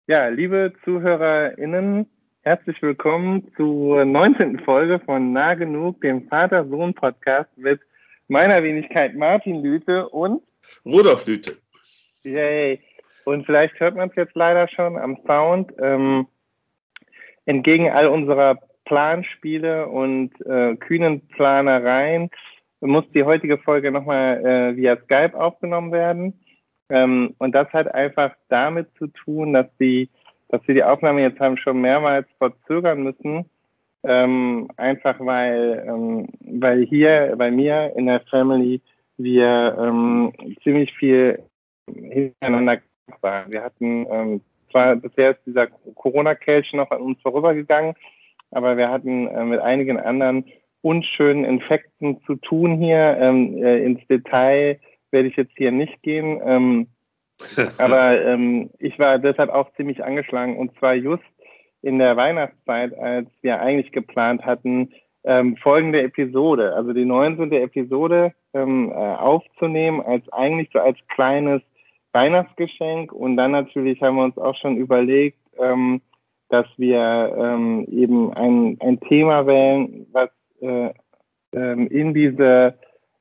Ja, liebe ZuhörerInnen, herzlich willkommen zur 19. Folge von Nah Genug, dem Vater-Sohn-Podcast mit meiner Wenigkeit Martin Lüthe und Rudolf Lüthe. Yay. Und vielleicht hört man es jetzt leider schon am Sound. Entgegen all unserer Planspiele und kühnen Planereien muss die heutige Folge nochmal via Skype aufgenommen werden. Und das hat einfach damit zu tun, dass wir die Aufnahme jetzt haben schon mehrmals verzögern müssen. Einfach weil hier bei mir in der Family wir ziemlich viel hintereinander waren. Wir hatten zwar bisher ist dieser Corona-Kelch noch an uns vorübergegangen, aber wir hatten mit einigen anderen unschönen Infekten zu tun hier. Ins Detail werde ich jetzt hier nicht gehen. Aber ich war deshalb auch ziemlich angeschlagen, und zwar just in der Weihnachtszeit, als wir eigentlich geplant hatten, folgende Episode, also die 19. Episode aufzunehmen, eigentlich so als kleines Weihnachtsgeschenk. Und dann natürlich haben wir uns auch schon überlegt, dass wir eben ein Thema wählen, was in diese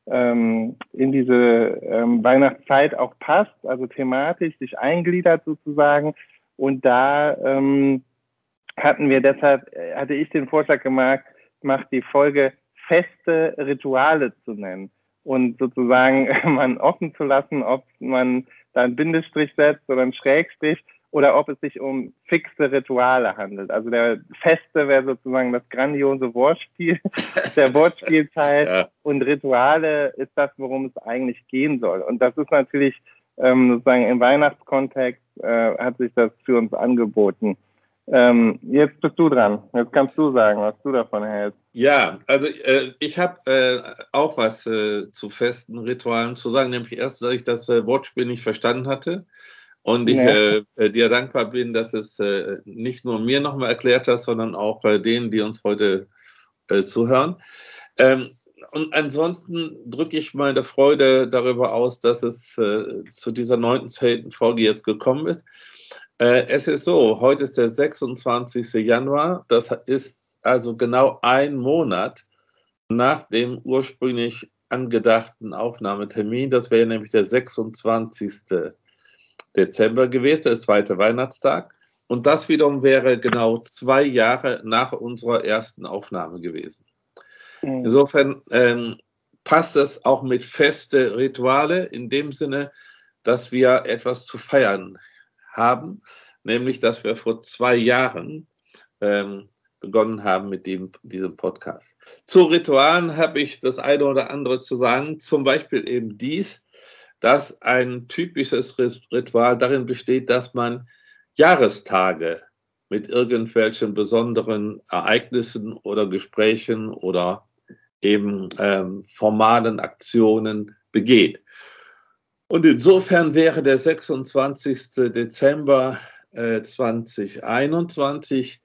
Weihnachtszeit auch passt, also thematisch sich eingliedert sozusagen. Und da hatte ich den Vorschlag gemacht, die Folge Feste Rituale zu nennen und sozusagen man offen zu lassen, ob man da einen Bindestrich setzt oder einen Schrägstrich oder ob es sich um fixe Rituale handelt. Also der Feste wäre sozusagen das grandiose Wortspiel, der Wortspielteil, ja. Und Rituale ist das, worum es eigentlich gehen soll. Und das ist natürlich sozusagen im Weihnachtskontext hat sich das für uns angeboten. Jetzt bist du dran. Jetzt kannst du sagen, was du davon hältst. Ja, also ich habe auch was zu festen Ritualen zu sagen, nämlich erst, dass ich das Wortspiel nicht verstanden hatte. Und ich dir dankbar bin, dass es nicht nur mir nochmal erklärt hast, sondern auch denen, die uns heute zuhören. Und ansonsten drücke ich meine Freude darüber aus, dass es zu dieser 19. Folge jetzt gekommen ist. Es ist so, heute ist der 26. Januar. Das ist also genau ein Monat nach dem ursprünglich angedachten Aufnahmetermin. Das wäre nämlich der 26. Dezember gewesen, der zweite Weihnachtstag. Und das wiederum wäre genau 2 Jahre nach unserer ersten Aufnahme gewesen. Insofern passt es auch mit feste Rituale in dem Sinne, dass wir etwas zu feiern haben, nämlich, dass wir vor 2 Jahren begonnen haben mit diesem Podcast. Zu Ritualen habe ich das eine oder andere zu sagen, zum Beispiel eben dies, dass ein typisches Ritual darin besteht, dass man Jahrestage mit irgendwelchen besonderen Ereignissen oder Gesprächen oder eben formalen Aktionen begeht. Und insofern wäre der 26. Dezember 2021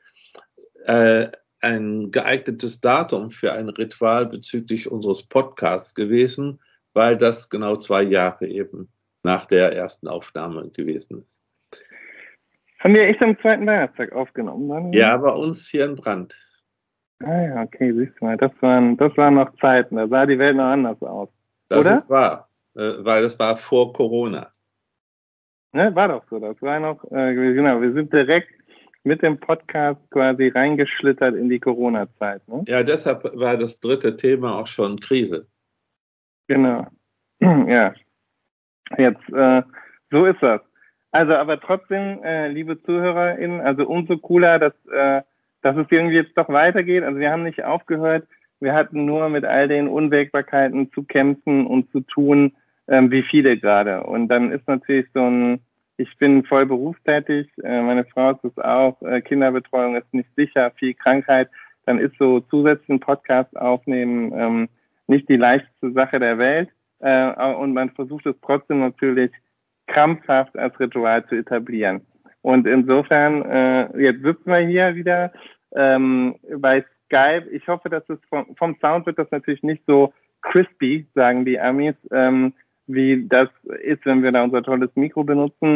ein geeignetes Datum für ein Ritual bezüglich unseres Podcasts gewesen, weil das genau 2 Jahre eben nach der ersten Aufnahme gewesen ist. Haben wir echt am zweiten Weihnachtstag aufgenommen? Dann? Ja, bei uns hier in Brand. Ah ja, okay, siehst du mal, das waren noch Zeiten, da sah die Welt noch anders aus. Das ist wahr, weil das war vor Corona. Ne, war doch so, das war noch, genau, wir sind direkt mit dem Podcast quasi reingeschlittert in die Corona-Zeit. Ne? Ja, deshalb war das dritte Thema auch schon Krise. Genau, ja, jetzt, so ist das. Also, aber trotzdem, liebe ZuhörerInnen, also umso cooler, dass es irgendwie jetzt doch weitergeht. Also wir haben nicht aufgehört, wir hatten nur mit all den Unwägbarkeiten zu kämpfen und zu tun, wie viele gerade. Und dann ist natürlich ich bin voll berufstätig, meine Frau ist es auch, Kinderbetreuung ist nicht sicher, viel Krankheit, dann ist so zusätzlich ein Podcast aufnehmen nicht die leichteste Sache der Welt. Und man versucht es trotzdem natürlich krampfhaft als Ritual zu etablieren. Und insofern, jetzt sitzen wir hier wieder bei Skype. Ich hoffe, dass es vom Sound wird das natürlich nicht so crispy, sagen die Amis, wie das ist, wenn wir da unser tolles Mikro benutzen.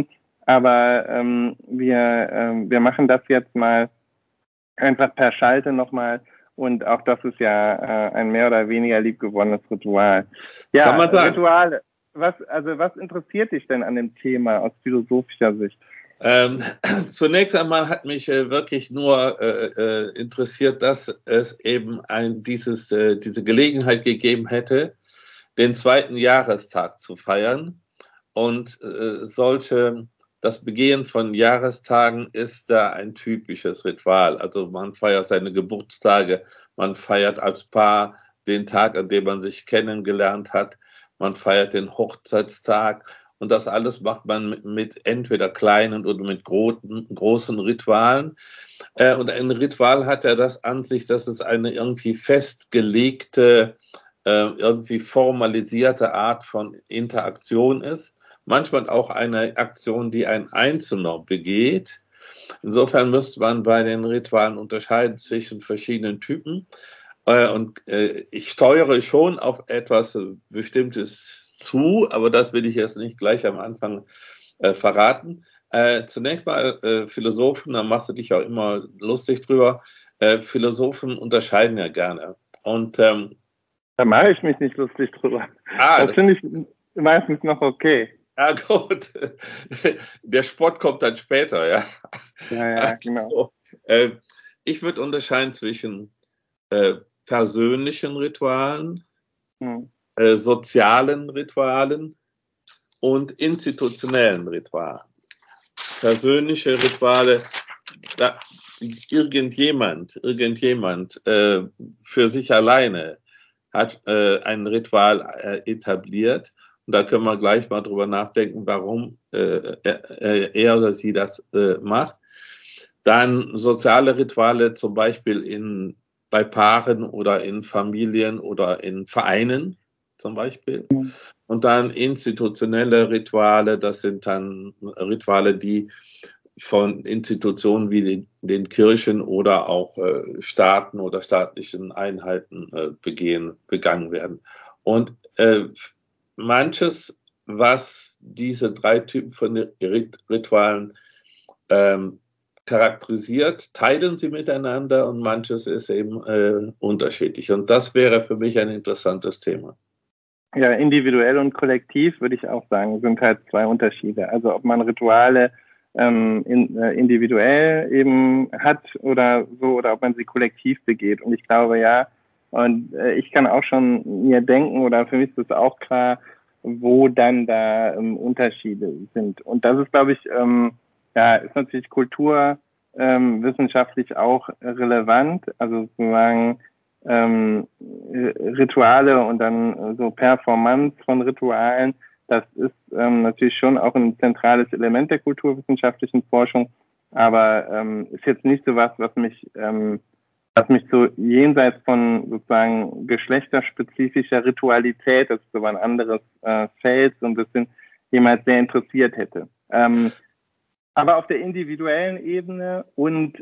Aber wir machen das jetzt mal einfach per Schalte nochmal. Und auch das ist ja ein mehr oder weniger liebgewonnenes Ritual. Ja, kann man sagen. Rituale. Was interessiert dich denn an dem Thema aus philosophischer Sicht? Zunächst einmal hat mich wirklich nur interessiert, dass es eben diese Gelegenheit gegeben hätte, den 2. Jahrestag zu feiern. Und das Begehen von Jahrestagen ist da ein typisches Ritual. Also man feiert seine Geburtstage, man feiert als Paar den Tag, an dem man sich kennengelernt hat, man feiert den Hochzeitstag. Und das alles macht man mit entweder kleinen oder mit großen Ritualen. Und ein Ritual hat ja das an sich, dass es eine irgendwie festgelegte, irgendwie formalisierte Art von Interaktion ist. Manchmal auch eine Aktion, die ein Einzelner begeht. Insofern müsste man bei den Ritualen unterscheiden zwischen verschiedenen Typen. Und ich steuere schon auf etwas Bestimmtes zu, aber das will ich jetzt nicht gleich am Anfang verraten. Zunächst mal Philosophen, da machst du dich auch immer lustig drüber. Philosophen unterscheiden ja gerne. Und da mache ich mich nicht lustig drüber. Das finde ich meistens noch okay. Ja, gut. Der Sport kommt dann später, ja. Ja, genau. Also, ich würde unterscheiden zwischen persönlichen Ritualen, sozialen Ritualen und institutionellen Ritualen. Persönliche Rituale, da irgendjemand für sich alleine hat ein Ritual etabliert. Und da können wir gleich mal drüber nachdenken, warum er oder sie das macht. Dann soziale Rituale, zum Beispiel bei Paaren oder in Familien oder in Vereinen zum Beispiel. Und dann institutionelle Rituale, das sind dann Rituale, die von Institutionen wie den Kirchen oder auch Staaten oder staatlichen Einheiten begangen werden. Und manches, was diese 3 Typen von Ritualen charakterisiert, teilen sie miteinander und manches ist eben unterschiedlich. Und das wäre für mich ein interessantes Thema. Ja, individuell und kollektiv würde ich auch sagen, sind halt 2 Unterschiede. Also ob man Rituale individuell eben hat oder so, oder ob man sie kollektiv begeht. Und ich glaube, ja, und ich kann auch schon mir denken, oder für mich ist es auch klar, wo dann da Unterschiede sind. Und das ist, glaube ich, ist natürlich kulturwissenschaftlich auch relevant, also sozusagen Rituale und dann so Performance von Ritualen, das ist natürlich schon auch ein zentrales Element der kulturwissenschaftlichen Forschung, aber ist jetzt nicht so was mich so jenseits von sozusagen geschlechterspezifischer Ritualität, das ist so ein anderes Feld, so ein bisschen jemals sehr interessiert hätte. Aber auf der individuellen Ebene und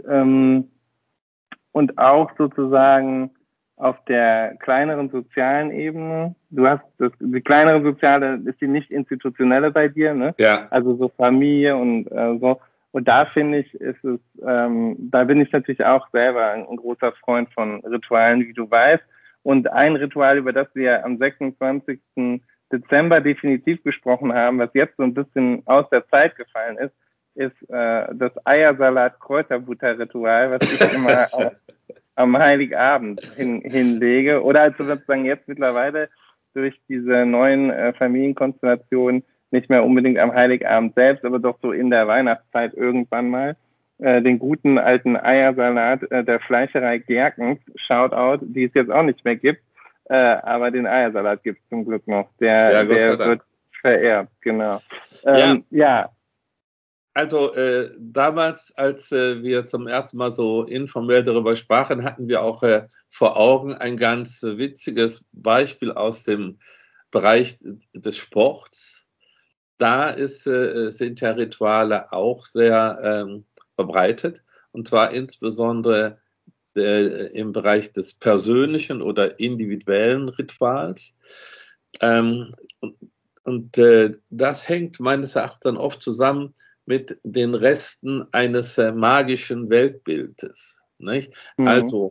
auch sozusagen auf der kleineren sozialen Ebene, die kleinere soziale ist die nicht institutionelle bei dir, ne? Ja. Also so Familie und so. Und da finde ich, ist es, da bin ich natürlich auch selber ein großer Freund von Ritualen, wie du weißt. Und ein Ritual, über das wir am 26. Dezember definitiv gesprochen haben, was jetzt so ein bisschen aus der Zeit gefallen ist das Eiersalat-Kräuterbutter-Ritual, was ich immer am Heiligabend hinlege. Oder also sozusagen jetzt mittlerweile durch diese neuen Familienkonstellationen nicht mehr unbedingt am Heiligabend selbst, aber doch so in der Weihnachtszeit irgendwann mal den guten alten Eiersalat der Fleischerei Gerkens, Shoutout, die es jetzt auch nicht mehr gibt, aber den Eiersalat gibt es zum Glück noch. Der wird verehrt, genau. Ja. Also damals, als wir zum ersten Mal so informell darüber sprachen, hatten wir auch vor Augen ein ganz witziges Beispiel aus dem Bereich des Sports. Da sind ja Rituale auch sehr verbreitet, und zwar insbesondere im Bereich des persönlichen oder individuellen Rituals. Das hängt meines Erachtens dann oft zusammen mit den Resten eines magischen Weltbildes. Nicht? Also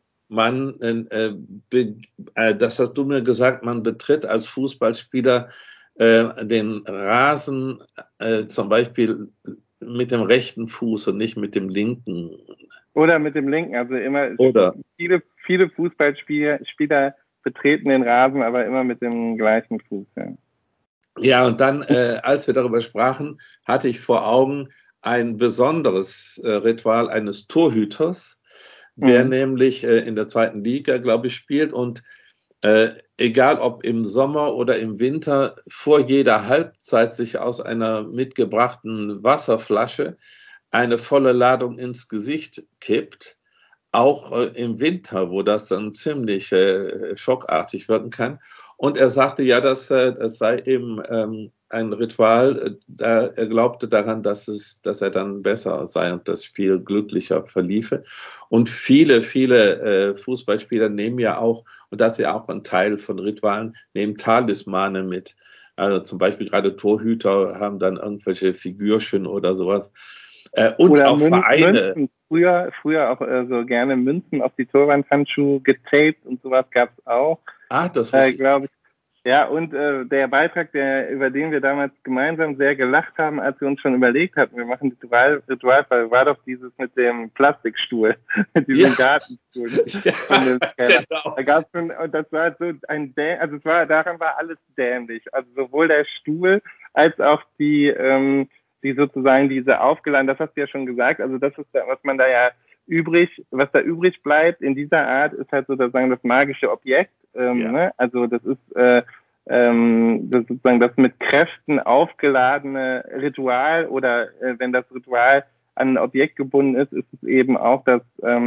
das hast du mir gesagt, man betritt als Fußballspieler den Rasen zum Beispiel mit dem rechten Fuß und nicht mit dem linken. Oder mit dem linken, also immer viele Fußballspieler betreten den Rasen, aber immer mit dem gleichen Fuß. Ja, und dann, als wir darüber sprachen, hatte ich vor Augen ein besonderes Ritual eines Torhüters, der nämlich in der 2. Liga, glaube ich, spielt und egal ob im Sommer oder im Winter, vor jeder Halbzeit sich aus einer mitgebrachten Wasserflasche eine volle Ladung ins Gesicht kippt, auch im Winter, wo das dann ziemlich schockartig wirken kann. Und er sagte ja, das sei eben ein Ritual, er glaubte daran, dass er dann besser sei und das Spiel glücklicher verliefe. Und viele Fußballspieler nehmen ja auch, und das ist ja auch ein Teil von Ritualen, nehmen Talismane mit. Also zum Beispiel gerade Torhüter haben dann irgendwelche Figürchen oder sowas. Und oder auch Vereine. Münzen. Früher auch so gerne Münzen auf die Torwandhandschuhe getaped und sowas gab es auch. Ach, das wusste ich. Glaube ich. Ja, und der Beitrag, über den wir damals gemeinsam sehr gelacht haben, als wir uns schon überlegt hatten, wir machen Ritualfall, war doch dieses mit dem Plastikstuhl, mit diesem Gartenstuhl. Ja, genau. Da gab's schon, und das war so daran war alles dämlich. Also sowohl der Stuhl als auch die sozusagen diese aufgeladen, das hast du ja schon gesagt, also das ist was da übrig bleibt in dieser Art, ist halt sozusagen das magische Objekt. Ne? Also das ist sozusagen das mit Kräften aufgeladene Ritual oder wenn das Ritual an ein Objekt gebunden ist, ist es eben auch das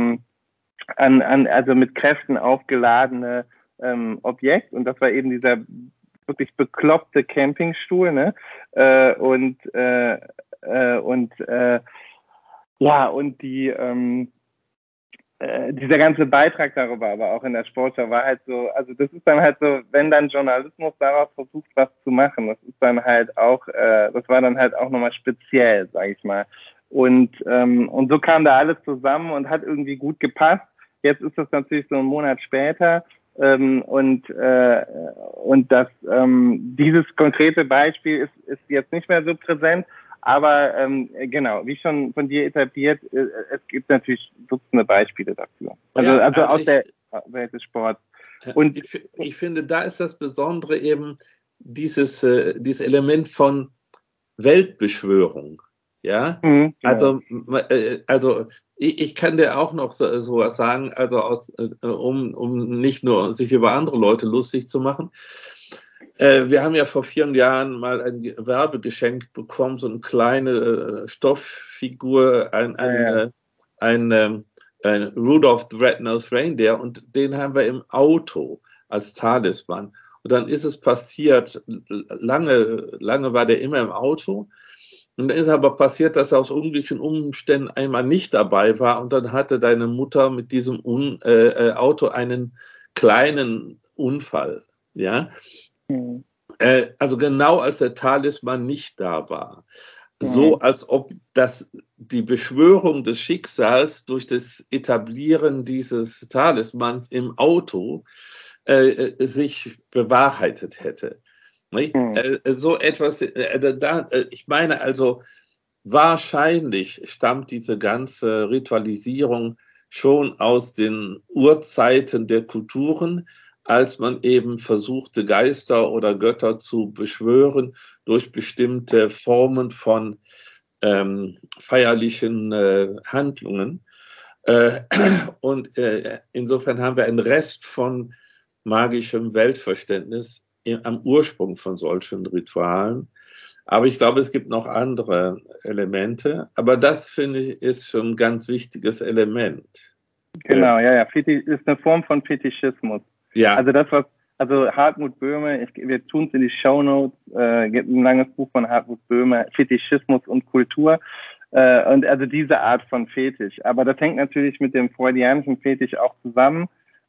also mit Kräften aufgeladene Objekt und das war eben dieser wirklich bekloppte Campingstuhl, ne? Und dieser ganze Beitrag darüber, aber auch in der Sportschau war halt so, also das ist dann halt so, wenn dann Journalismus daraus versucht, was zu machen, das ist dann halt auch, das war dann halt auch nochmal speziell, sage ich mal. Und so kam da alles zusammen und hat irgendwie gut gepasst. Jetzt ist das natürlich so einen Monat später. Dieses konkrete Beispiel ist jetzt nicht mehr so präsent, aber genau, wie schon von dir etabliert, es gibt natürlich Dutzende Beispiele dafür. Also aus der Welt des Sports. Und ich finde, da ist das Besondere eben dieses Element von Weltbeschwörung. Ja, genau. Also ich kann dir auch noch so was sagen, also um nicht nur sich über andere Leute lustig zu machen. Wir haben ja vor 4 Jahren mal ein Werbegeschenk bekommen, so eine kleine Stofffigur, ein Rudolph the Red-Nosed Reindeer, und den haben wir im Auto als Talisman. Und dann ist es passiert, lange war der immer im Auto. Und dann ist aber passiert, dass er aus unglücklichen Umständen einmal nicht dabei war und dann hatte deine Mutter mit diesem Auto einen kleinen Unfall. Ja? Also genau als der Talisman nicht da war. So als ob die Beschwörung des Schicksals durch das Etablieren dieses Talismans im Auto sich bewahrheitet hätte. So etwas, ich meine also, wahrscheinlich stammt diese ganze Ritualisierung schon aus den Urzeiten der Kulturen, als man eben versuchte, Geister oder Götter zu beschwören durch bestimmte Formen von feierlichen Handlungen. Und insofern haben wir einen Rest von magischem Weltverständnis am Ursprung von solchen Ritualen. Aber ich glaube, es gibt noch andere Elemente. Aber das, finde ich, ist schon ein ganz wichtiges Element. Genau, ja. Ist eine Form von Fetischismus. Ja. Also Hartmut Böhme, wir tun es in die Shownotes, gibt ein langes Buch von Hartmut Böhme, Fetischismus und Kultur. Und also diese Art von Fetisch. Aber das hängt natürlich mit dem freudianischen Fetisch auch zusammen.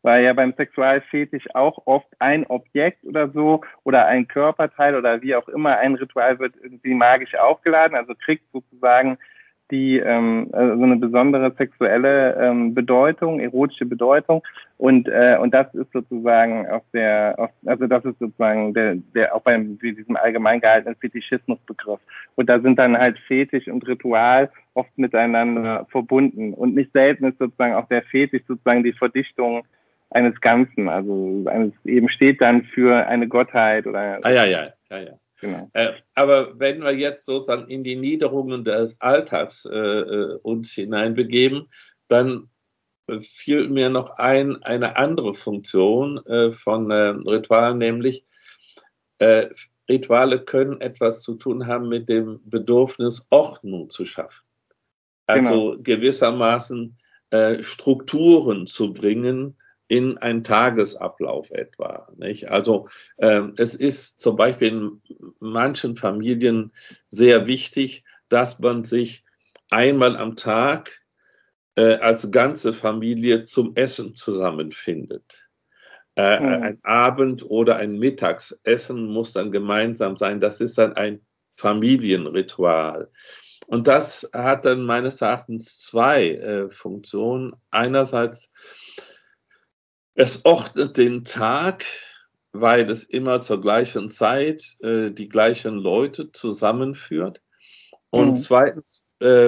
weil ja beim Sexualfetisch auch oft ein Objekt oder so oder ein Körperteil oder wie auch immer ein Ritual wird irgendwie magisch aufgeladen, also kriegt sozusagen die also eine besondere sexuelle Bedeutung, erotische Bedeutung und das ist sozusagen also das ist sozusagen der auch beim diesem allgemein gehaltenen Fetischismusbegriff und da sind dann halt Fetisch und Ritual oft miteinander verbunden und nicht selten ist sozusagen auch der Fetisch sozusagen die Verdichtung eines Ganzen, also eben steht dann für eine Gottheit oder ja. Genau. Aber wenn wir jetzt sozusagen in die Niederungen des Alltags uns hineinbegeben, dann fiel mir noch eine andere Funktion von Ritualen, nämlich Rituale können etwas zu tun haben mit dem Bedürfnis, Ordnung zu schaffen. Also gewissermaßen Strukturen zu bringen, in einen Tagesablauf etwa. Nicht? Also es ist zum Beispiel in manchen Familien sehr wichtig, dass man sich einmal am Tag als ganze Familie zum Essen zusammenfindet. Ein Abend- oder ein Mittagsessen muss dann gemeinsam sein. Das ist dann ein Familienritual. Und das hat dann meines Erachtens zwei Funktionen. Einerseits es ordnet den Tag, weil es immer zur gleichen Zeit die gleichen Leute zusammenführt. Und zweitens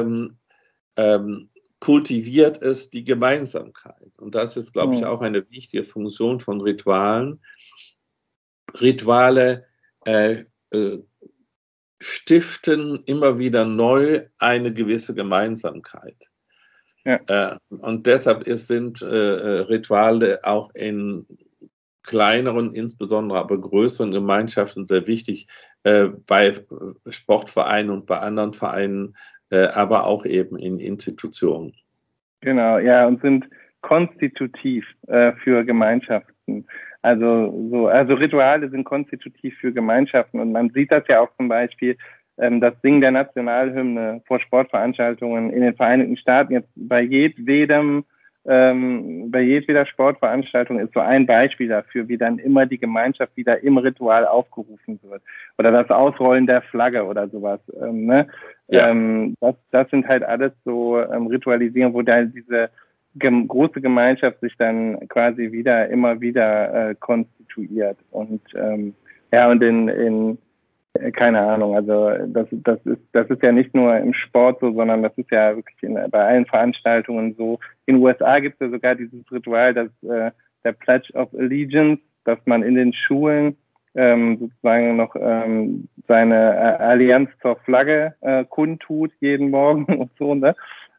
kultiviert es die Gemeinsamkeit. Und das ist, glaube ich, auch eine wichtige Funktion von Ritualen. Rituale stiften immer wieder neu eine gewisse Gemeinsamkeit. Ja. Und deshalb sind Rituale auch in kleineren, insbesondere aber größeren Gemeinschaften sehr wichtig, bei Sportvereinen und bei anderen Vereinen, aber auch eben in Institutionen. Genau, ja, und sind konstitutiv für Gemeinschaften. Also Rituale sind konstitutiv für Gemeinschaften und man sieht das ja auch zum Beispiel das Singen der Nationalhymne vor Sportveranstaltungen in den Vereinigten Staaten jetzt bei jedweder Sportveranstaltung ist so ein Beispiel dafür, wie dann immer die Gemeinschaft wieder im Ritual aufgerufen wird. Oder das Ausrollen der Flagge oder sowas. Ne? Ja. Das sind halt alles so Ritualisierungen, wo dann diese große Gemeinschaft sich dann quasi immer wieder konstituiert. Und und in keine Ahnung, also das ist ja nicht nur im Sport so, sondern das ist ja wirklich bei allen Veranstaltungen so. In den USA gibt es ja sogar dieses Ritual, der Pledge of Allegiance, dass man in den Schulen sozusagen noch seine Allianz zur Flagge kundtut jeden Morgen und so, ne?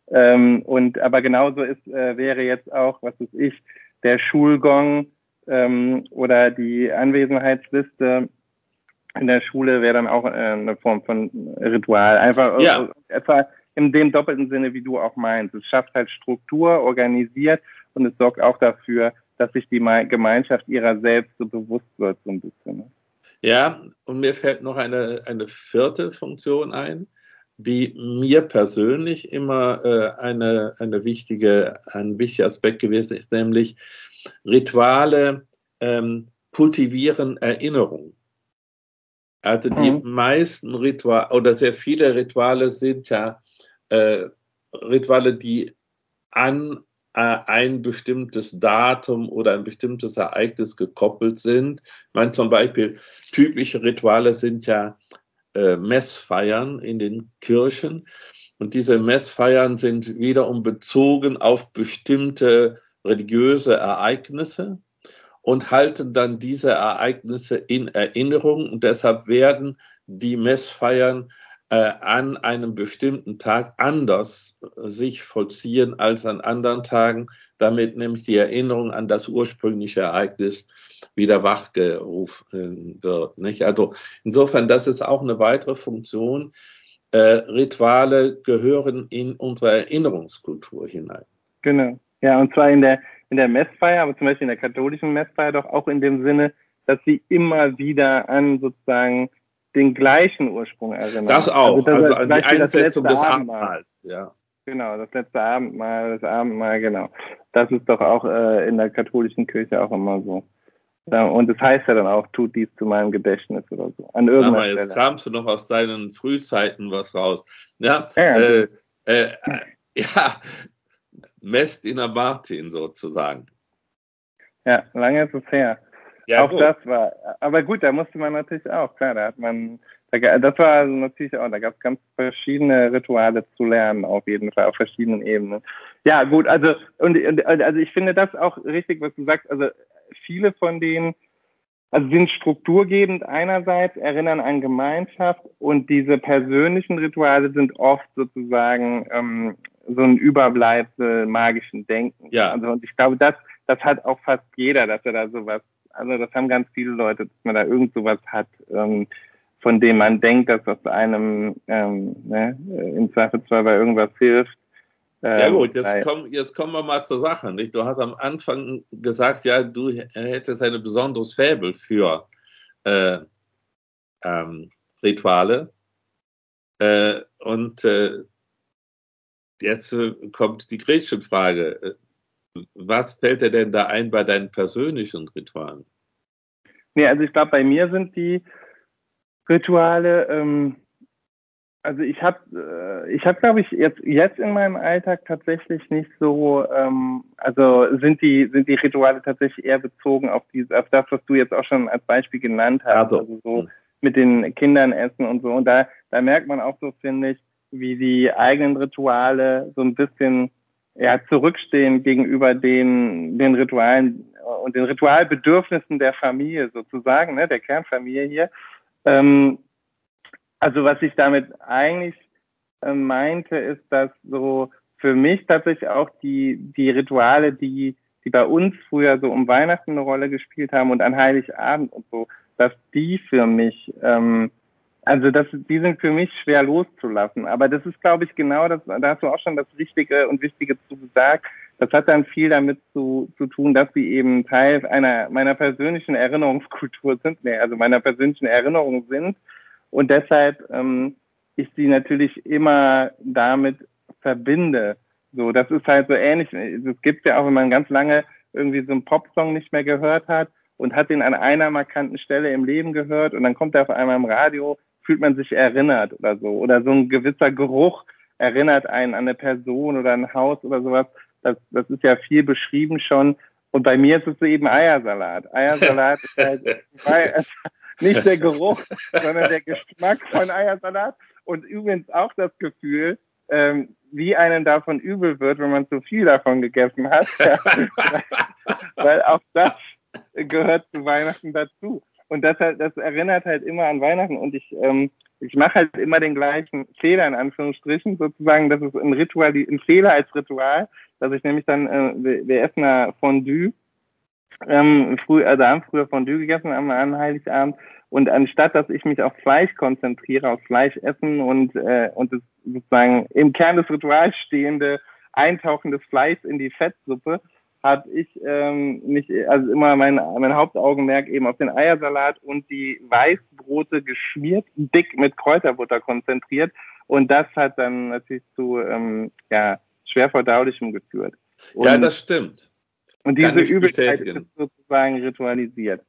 Aber genauso wäre jetzt auch, was weiß ich, der Schulgong oder die Anwesenheitsliste in der Schule wäre dann auch eine Form von Ritual. Einfach etwa in dem doppelten Sinne, wie du auch meinst. Es schafft halt Struktur, organisiert und es sorgt auch dafür, dass sich die Gemeinschaft ihrer selbst so bewusst wird, so ein bisschen. Ja, und mir fällt noch eine vierte Funktion ein, die mir persönlich immer ein wichtiger Aspekt gewesen ist, nämlich Rituale kultivieren Erinnerung. Also die meisten Rituale oder sehr viele Rituale sind ja Rituale, die an ein bestimmtes Datum oder ein bestimmtes Ereignis gekoppelt sind. Ich meine zum Beispiel, typische Rituale sind ja Messfeiern in den Kirchen. Und diese Messfeiern sind wiederum bezogen auf bestimmte religiöse Ereignisse und halten dann diese Ereignisse in Erinnerung. Und deshalb werden die Messfeiern an einem bestimmten Tag anders sich vollziehen als an anderen Tagen, damit nämlich die Erinnerung an das ursprüngliche Ereignis wieder wachgerufen wird. Nicht? Also insofern, das ist auch eine weitere Funktion. Rituale gehören in unsere Erinnerungskultur hinein. Genau. Ja, und zwar in der Messfeier, aber zum Beispiel in der katholischen Messfeier doch auch in dem Sinne, dass sie immer wieder an sozusagen den gleichen Ursprung erinnern. Das auch, also an die Einsetzung des Abendmahls, ja. Genau, das letzte Abendmahl, das Abendmahl, genau. Das ist doch auch in der katholischen Kirche auch immer so. Ja, und es heißt ja dann auch, tut dies zu meinem Gedächtnis oder so. An irgendeiner Stelle. Jetzt kramst du noch aus deinen Frühzeiten was raus. Ja, ja, Messdiener Martin sozusagen. Ja, lange ist es her. Ja, auch gut. Das war, aber gut, da musste man natürlich auch, klar, das war also natürlich auch, da gab es ganz verschiedene Rituale zu lernen, auf jeden Fall, auf verschiedenen Ebenen. Ja, gut, also ich finde das auch richtig, was du sagst, also viele von denen, also sind strukturgebend einerseits, erinnern an Gemeinschaft, und diese persönlichen Rituale sind oft sozusagen so ein Überbleibsel magischen Denken. Ja. Also, und ich glaube, das hat auch fast jeder, dass er da sowas, also das haben ganz viele Leute, dass man da irgend sowas hat, von dem man denkt, dass das einem im Zweifelsfall bei irgendwas hilft. Ja gut, jetzt kommen wir mal zur Sache. Nicht? Du hast am Anfang gesagt, ja, du hättest ein besonderes Faible für Rituale. Jetzt kommt die Gretchenfrage. Was fällt dir denn da ein bei deinen persönlichen Ritualen? Nee, also ich glaube, bei mir sind die Rituale, also ich habe, glaube ich, jetzt in meinem Alltag tatsächlich nicht so, also sind die Rituale tatsächlich eher bezogen auf das, was du jetzt auch schon als Beispiel genannt hast, also so mit den Kindern essen und so. Und da merkt man auch so, finde ich, wie die eigenen Rituale so ein bisschen zurückstehen gegenüber den Ritualen und den Ritualbedürfnissen der Familie sozusagen, ne, der Kernfamilie hier. Also was ich damit eigentlich meinte, ist, dass so für mich tatsächlich auch die Rituale, die bei uns früher so um Weihnachten eine Rolle gespielt haben und an Heiligabend und so, dass die für mich, die sind für mich schwer loszulassen. Aber das ist, glaube ich, genau das, da hast du auch schon das Wichtige zu gesagt. Das hat dann viel damit zu tun, dass sie eben Teil meiner persönlichen Erinnerungskultur sind, also meiner persönlichen Erinnerung sind. Und deshalb ich sie natürlich immer damit verbinde. So, das ist halt so ähnlich. Es gibt ja auch, wenn man ganz lange irgendwie so einen Popsong nicht mehr gehört hat und hat den an einer markanten Stelle im Leben gehört und dann kommt er auf einmal im Radio, fühlt man sich erinnert oder so. Oder so ein gewisser Geruch erinnert einen an eine Person oder ein Haus oder sowas. Das ist ja viel beschrieben schon. Und bei mir ist es eben Eiersalat. Eiersalat ist halt nicht der Geruch, sondern der Geschmack von Eiersalat. Und übrigens auch das Gefühl, wie einem davon übel wird, wenn man zu viel davon gegessen hat. Weil auch das gehört zu Weihnachten dazu. Und das erinnert halt immer an Weihnachten. Und ich mache halt immer den gleichen Fehler, in Anführungsstrichen, sozusagen. Das ist ein Fehler als Ritual, dass ich nämlich dann, wir essen ja Fondue. Haben früher Fondue gegessen am Heiligabend. Und anstatt, dass ich mich auf Fleisch konzentriere, auf Fleischessen und das sozusagen im Kern des Rituals stehende Eintauchen des Fleisch in die Fettsuppe, habe ich immer mein Hauptaugenmerk eben auf den Eiersalat und die Weißbrote geschmiert, dick mit Kräuterbutter konzentriert. Und das hat dann natürlich zu schwer verdaulichem geführt. Ja, das stimmt. Und diese Übelkeit ist sozusagen ritualisiert.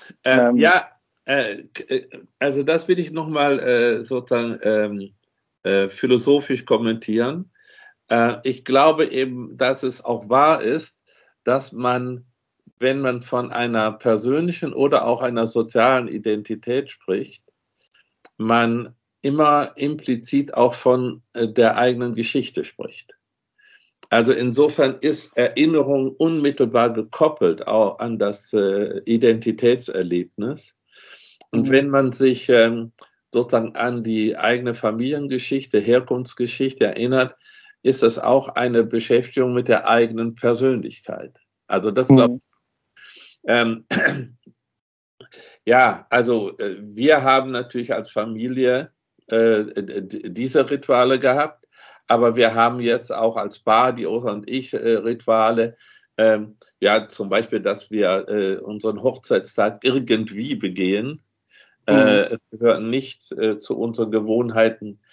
Also das will ich nochmal sozusagen philosophisch kommentieren. Ich glaube eben, dass es auch wahr ist, dass man, wenn man von einer persönlichen oder auch einer sozialen Identität spricht, man immer implizit auch von der eigenen Geschichte spricht. Also insofern ist Erinnerung unmittelbar gekoppelt auch an das Identitätserlebnis. Und wenn man sich sozusagen an die eigene Familiengeschichte, Herkunftsgeschichte erinnert, ist das auch eine Beschäftigung mit der eigenen Persönlichkeit. Also das glaube ich. Ja, also wir haben natürlich als Familie diese Rituale gehabt, aber wir haben jetzt auch als Paar, die Osa und ich, Rituale. Zum Beispiel, dass wir unseren Hochzeitstag irgendwie begehen. Es gehört nicht zu unseren Gewohnheiten,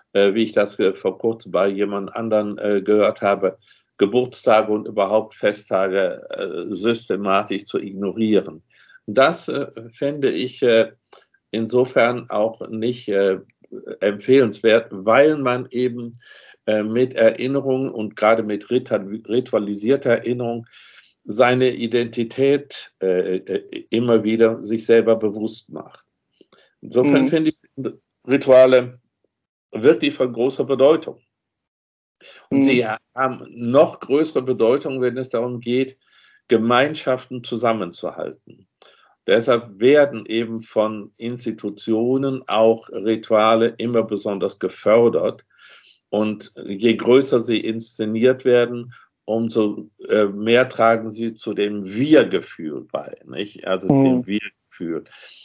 wie ich das vor kurzem bei jemand anderen gehört habe, Geburtstage und überhaupt Festtage systematisch zu ignorieren. Das fände ich insofern auch nicht empfehlenswert, weil man eben mit Erinnerung und gerade mit ritualisierter Erinnerung seine Identität immer wieder sich selber bewusst macht. Insofern finde ich Rituale wirklich von großer Bedeutung. Und sie haben noch größere Bedeutung, wenn es darum geht, Gemeinschaften zusammenzuhalten. Deshalb werden eben von Institutionen auch Rituale immer besonders gefördert. Und je größer sie inszeniert werden, umso mehr tragen sie zu dem Wir-Gefühl bei, nicht? Also dem Wir-Gefühl.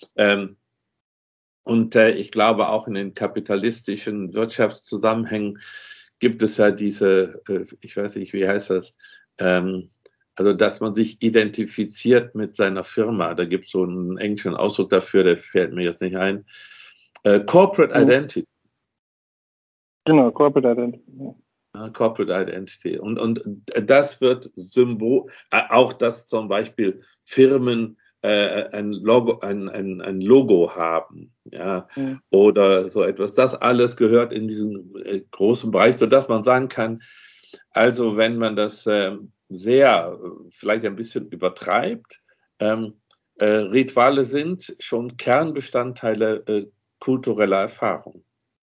Und ich glaube, auch in den kapitalistischen Wirtschaftszusammenhängen gibt es ja diese, ich weiß nicht, wie heißt das, also dass man sich identifiziert mit seiner Firma. Da gibt es so einen englischen Ausdruck dafür, der fällt mir jetzt nicht ein. Corporate Identity. Genau, Corporate Identity. Corporate Identity. Und das wird Symbol, auch dass zum Beispiel Firmen ein Logo haben, ja, oder so etwas. Das alles gehört in diesen großen Bereich, sodass man sagen kann, also wenn man das sehr, vielleicht ein bisschen übertreibt, Rituale sind schon Kernbestandteile kultureller Erfahrung.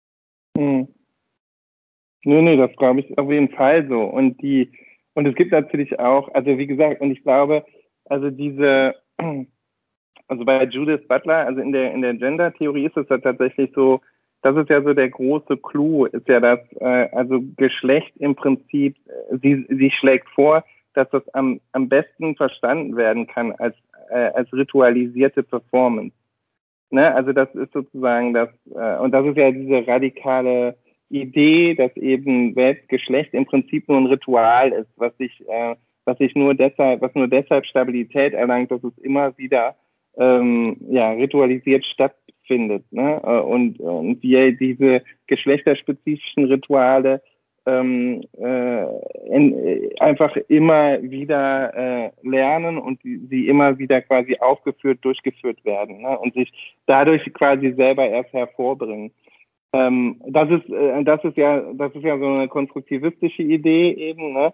Nee, das glaube ich auf jeden Fall so. Und es gibt natürlich auch, also wie gesagt, und ich glaube, also also bei Judith Butler, also in der Gender-Theorie ist es ja tatsächlich so, das ist ja so der große Clou, ist ja das, also Geschlecht im Prinzip, sie schlägt vor, dass das am besten verstanden werden kann als ritualisierte Performance. Ne? Also das ist sozusagen das, und das ist ja diese radikale Idee, dass eben Geschlecht im Prinzip nur ein Ritual ist, was nur deshalb Stabilität erlangt, dass es immer wieder ritualisiert stattfindet, ne? Und wir diese geschlechterspezifischen Rituale einfach immer wieder lernen und sie immer wieder quasi durchgeführt werden, ne? Und sich dadurch quasi selber erst hervorbringen. Das ist ja so eine konstruktivistische Idee eben, ne?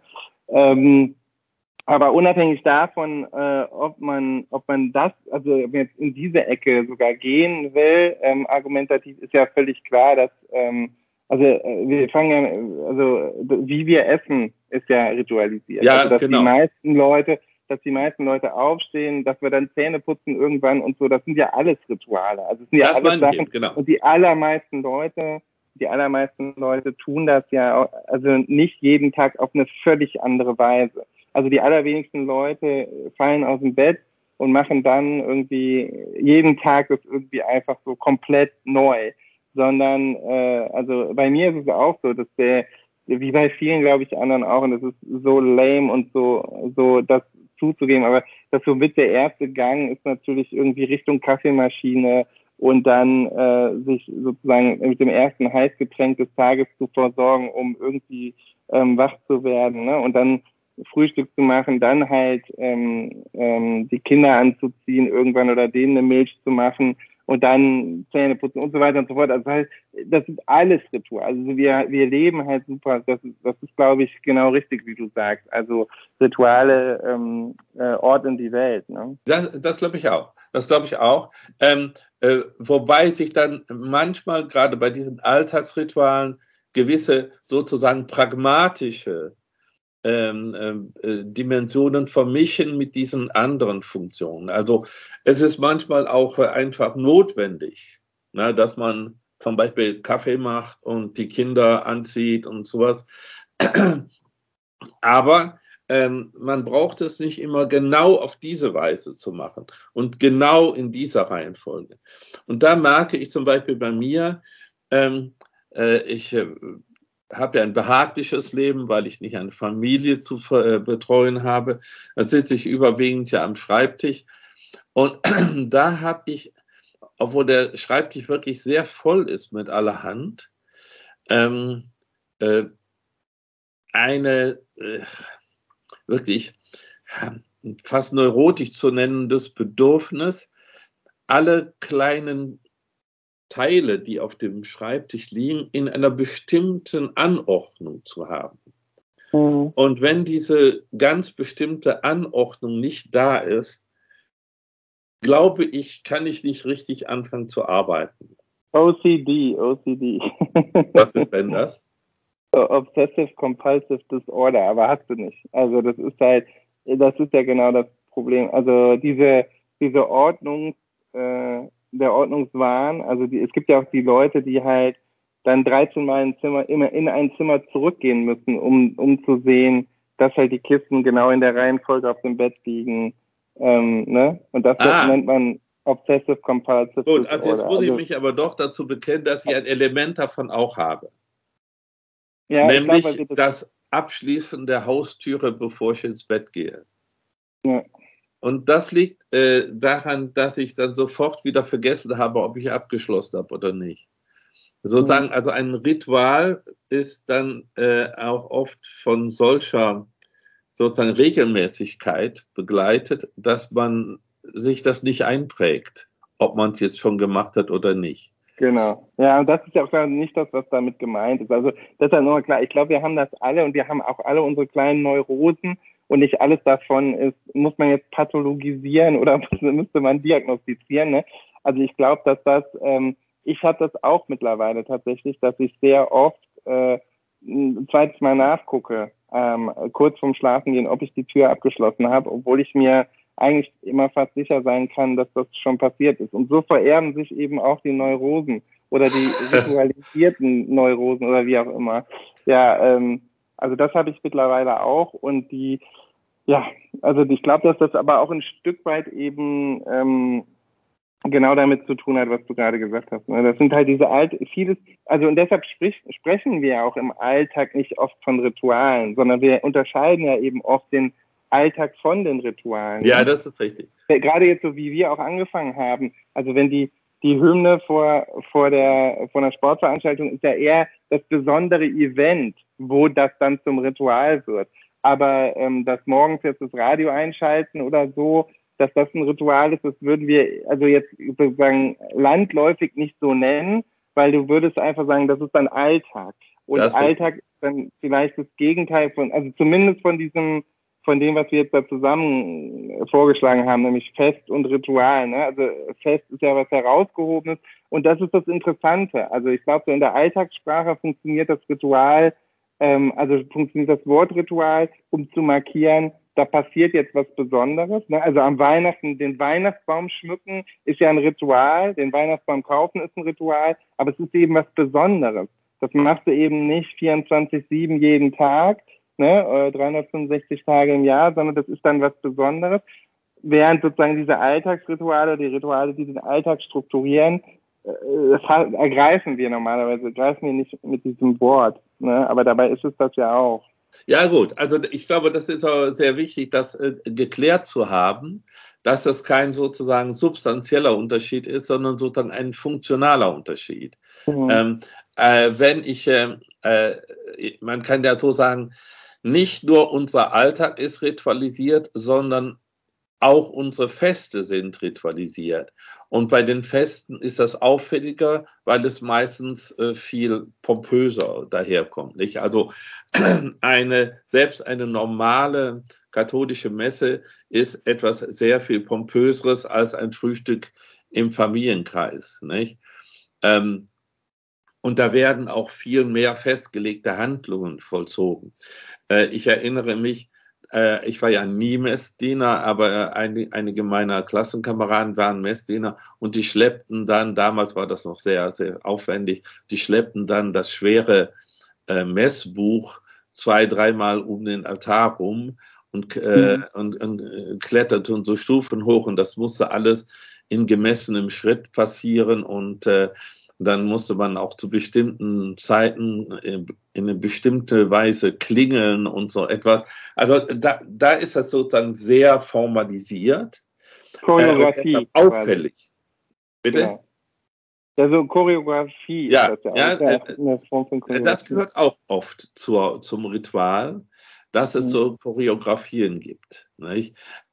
Aber unabhängig davon, ob man das, also jetzt in diese Ecke sogar gehen will, argumentativ ist ja völlig klar, dass wie wir essen, ist ja ritualisiert. Ja, also dass genau. die meisten Leute aufstehen, dass wir dann Zähne putzen irgendwann und so, das sind ja alles Rituale. Also es sind ja alles Sachen. Genau. Und die allermeisten Leute tun das ja, also nicht jeden Tag auf eine völlig andere Weise. Also die allerwenigsten Leute fallen aus dem Bett und machen dann irgendwie jeden Tag das irgendwie einfach so komplett neu. Sondern, also bei mir ist es auch so, dass wie bei vielen, glaube ich, anderen auch, und das ist so lame und so das zuzugeben, aber das so mit der erste Gang ist natürlich irgendwie Richtung Kaffeemaschine und dann sich sozusagen mit dem ersten Heißgetränk des Tages zu versorgen, um irgendwie wach zu werden, ne? Und dann Frühstück zu machen, dann halt die Kinder anzuziehen irgendwann oder denen eine Milch zu machen und dann Zähne putzen und so weiter und so fort. Also halt, das ist alles Ritual. Also wir leben halt super. Das ist, glaube ich, genau richtig, wie du sagst. Also Rituale ordnen die Welt. Ne? Das glaube ich auch. Wobei sich dann manchmal gerade bei diesen Alltagsritualen gewisse sozusagen pragmatische Dimensionen vermischen mit diesen anderen Funktionen. Also es ist manchmal auch einfach notwendig, ne, dass man zum Beispiel Kaffee macht und die Kinder anzieht und sowas. Aber man braucht es nicht immer genau auf diese Weise zu machen und genau in dieser Reihenfolge. Und da merke ich zum Beispiel bei mir, ich habe ja ein behagliches Leben, weil ich nicht eine Familie zu betreuen habe. Da sitze ich überwiegend ja am Schreibtisch. Und da habe ich, obwohl der Schreibtisch wirklich sehr voll ist mit allerhand, eine wirklich fast neurotisch zu nennendes Bedürfnis, alle kleinen Teile, die auf dem Schreibtisch liegen, in einer bestimmten Anordnung zu haben. Mhm. Und wenn diese ganz bestimmte Anordnung nicht da ist, glaube ich, kann ich nicht richtig anfangen zu arbeiten. OCD. Was ist denn das? Obsessive Compulsive Disorder, aber hast du nicht. Also das ist ja genau das Problem. Also diese Ordnung, der Ordnungswahn, also es gibt ja auch die Leute, die halt dann 13 Mal immer in ein Zimmer zurückgehen müssen, um zu sehen, dass halt die Kisten genau in der Reihenfolge auf dem Bett liegen. Ne? Und das nennt man Obsessive Compulsive Disorder. Gut, also jetzt muss ich mich aber doch dazu bekennen, dass ich ein Element davon auch habe. Ja, nämlich das Abschließen der Haustüre, bevor ich ins Bett gehe. Ja. Und das liegt daran, dass ich dann sofort wieder vergessen habe, ob ich abgeschlossen habe oder nicht. Sozusagen, also ein Ritual ist dann auch oft von solcher sozusagen Regelmäßigkeit begleitet, dass man sich das nicht einprägt, ob man es jetzt schon gemacht hat oder nicht. Genau. Ja, und das ist ja auch nicht das, was damit gemeint ist. Also das ist ja nur klar. Ich glaube, wir haben das alle und wir haben auch alle unsere kleinen Neurosen und nicht alles davon muss man jetzt pathologisieren oder müsste man diagnostizieren. Ne? Also ich glaube, dass ich habe das auch mittlerweile tatsächlich, dass ich sehr oft ein zweites Mal nachgucke, kurz vorm Schlafengehen, ob ich die Tür abgeschlossen habe, obwohl ich mir eigentlich immer fast sicher sein kann, dass das schon passiert ist. Und so vererben sich eben auch die Neurosen oder die ritualisierten Neurosen oder wie auch immer. Ja, also das habe ich mittlerweile auch und also ich glaube, dass das aber auch ein Stück weit eben genau damit zu tun hat, was du gerade gesagt hast. Das sind halt und deshalb sprechen wir auch im Alltag nicht oft von Ritualen, sondern wir unterscheiden ja eben oft den Alltag von den Ritualen. Ja, das ist richtig. Gerade jetzt so, wie wir auch angefangen haben, also wenn die Hymne vor einer Sportveranstaltung ist ja eher das besondere Event, wo das dann zum Ritual wird. Aber dass morgens jetzt das Radio einschalten oder so, dass das ein Ritual ist, das würden wir also jetzt sozusagen landläufig nicht so nennen, weil du würdest einfach sagen, das ist dann Alltag. Und Alltag ist dann vielleicht das Gegenteil also zumindest von dem, was wir jetzt da zusammen vorgeschlagen haben, nämlich Fest und Ritual. Ne? Also Fest ist ja was Herausgehobenes und das ist das Interessante. Also ich glaube, so in der Alltagssprache funktioniert das Ritual, funktioniert das Wort Ritual, um zu markieren, da passiert jetzt was Besonderes. Ne? Also am Weihnachten den Weihnachtsbaum schmücken ist ja ein Ritual, den Weihnachtsbaum kaufen ist ein Ritual, aber es ist eben was Besonderes. Das machst du eben nicht 24/7 jeden Tag, ne? 365 Tage im Jahr, sondern das ist dann was Besonderes. Während sozusagen diese Alltagsrituale, die Rituale, die den Alltag strukturieren, das greifen wir nicht mit diesem Wort. Ne? Aber dabei ist es das ja auch. Ja gut, also ich glaube, das ist auch sehr wichtig, das geklärt zu haben, dass das kein sozusagen substanzieller Unterschied ist, sondern sozusagen ein funktionaler Unterschied. Mhm. Man kann ja so sagen, nicht nur unser Alltag ist ritualisiert, sondern auch unsere Feste sind ritualisiert. Und bei den Festen ist das auffälliger, weil es meistens viel pompöser daherkommt. Nicht? Also selbst eine normale katholische Messe ist etwas sehr viel pompöseres als ein Frühstück im Familienkreis. Nicht? Und da werden auch viel mehr festgelegte Handlungen vollzogen. Ich erinnere mich, ich war ja nie Messdiener, aber einige meiner Klassenkameraden waren Messdiener und die schleppten dann, damals war das noch sehr, sehr aufwendig, die schleppten dann das schwere Messbuch 2-3 Mal um den Altar rum und kletterten so Stufen hoch und das musste alles in gemessenem Schritt passieren und dann musste man auch zu bestimmten Zeiten in eine bestimmte Weise klingeln und so etwas. Also da ist das sozusagen sehr formalisiert. Choreografie. Auffällig. Bitte? Genau. Ja, so Choreografie Ja, ist das ja auch. Eine Form von Choreografie. Das gehört auch oft zum Ritual, dass es so Choreografien gibt. Nicht?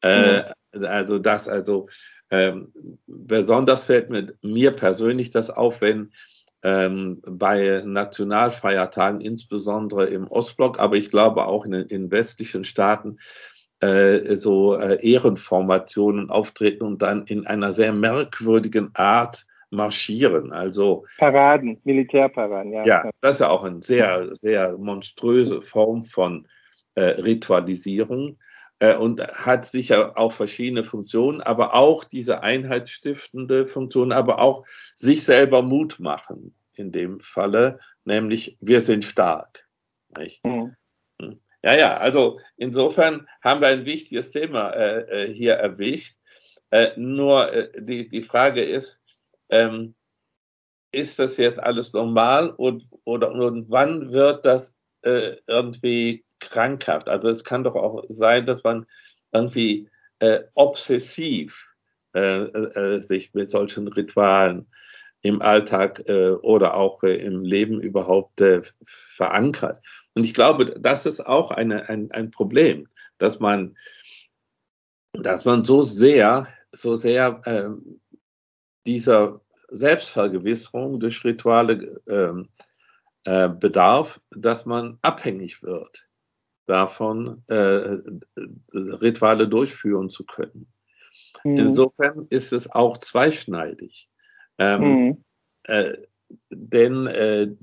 Besonders fällt mir persönlich das auf, wenn bei Nationalfeiertagen, insbesondere im Ostblock, aber ich glaube auch in westlichen Staaten, Ehrenformationen auftreten und dann in einer sehr merkwürdigen Art marschieren. Also Paraden, Militärparaden, ja. Ja, das ist ja auch eine sehr, sehr monströse Form von Ritualisierung und hat sicher auch verschiedene Funktionen, aber auch diese einheitsstiftende Funktion, aber auch sich selber Mut machen in dem Falle, nämlich wir sind stark. Nicht? Ja, also insofern haben wir ein wichtiges Thema hier erwischt. Nur die Frage ist das jetzt alles normal und wann wird das irgendwie krankhaft? Also es kann doch auch sein, dass man irgendwie obsessiv sich mit solchen Ritualen im Alltag oder auch im Leben überhaupt verankert. Und ich glaube, das ist auch ein Problem, dass man so sehr dieser Selbstvergewisserung durch Rituale bedarf, dass man abhängig wird davon, Rituale durchführen zu können. Insofern ist es auch zweischneidig. Denn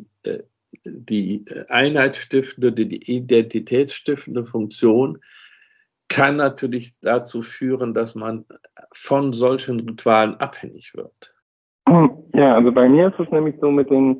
die einheitsstiftende, die identitätsstiftende Funktion kann natürlich dazu führen, dass man von solchen Ritualen abhängig wird. Ja, also bei mir ist es nämlich so mit den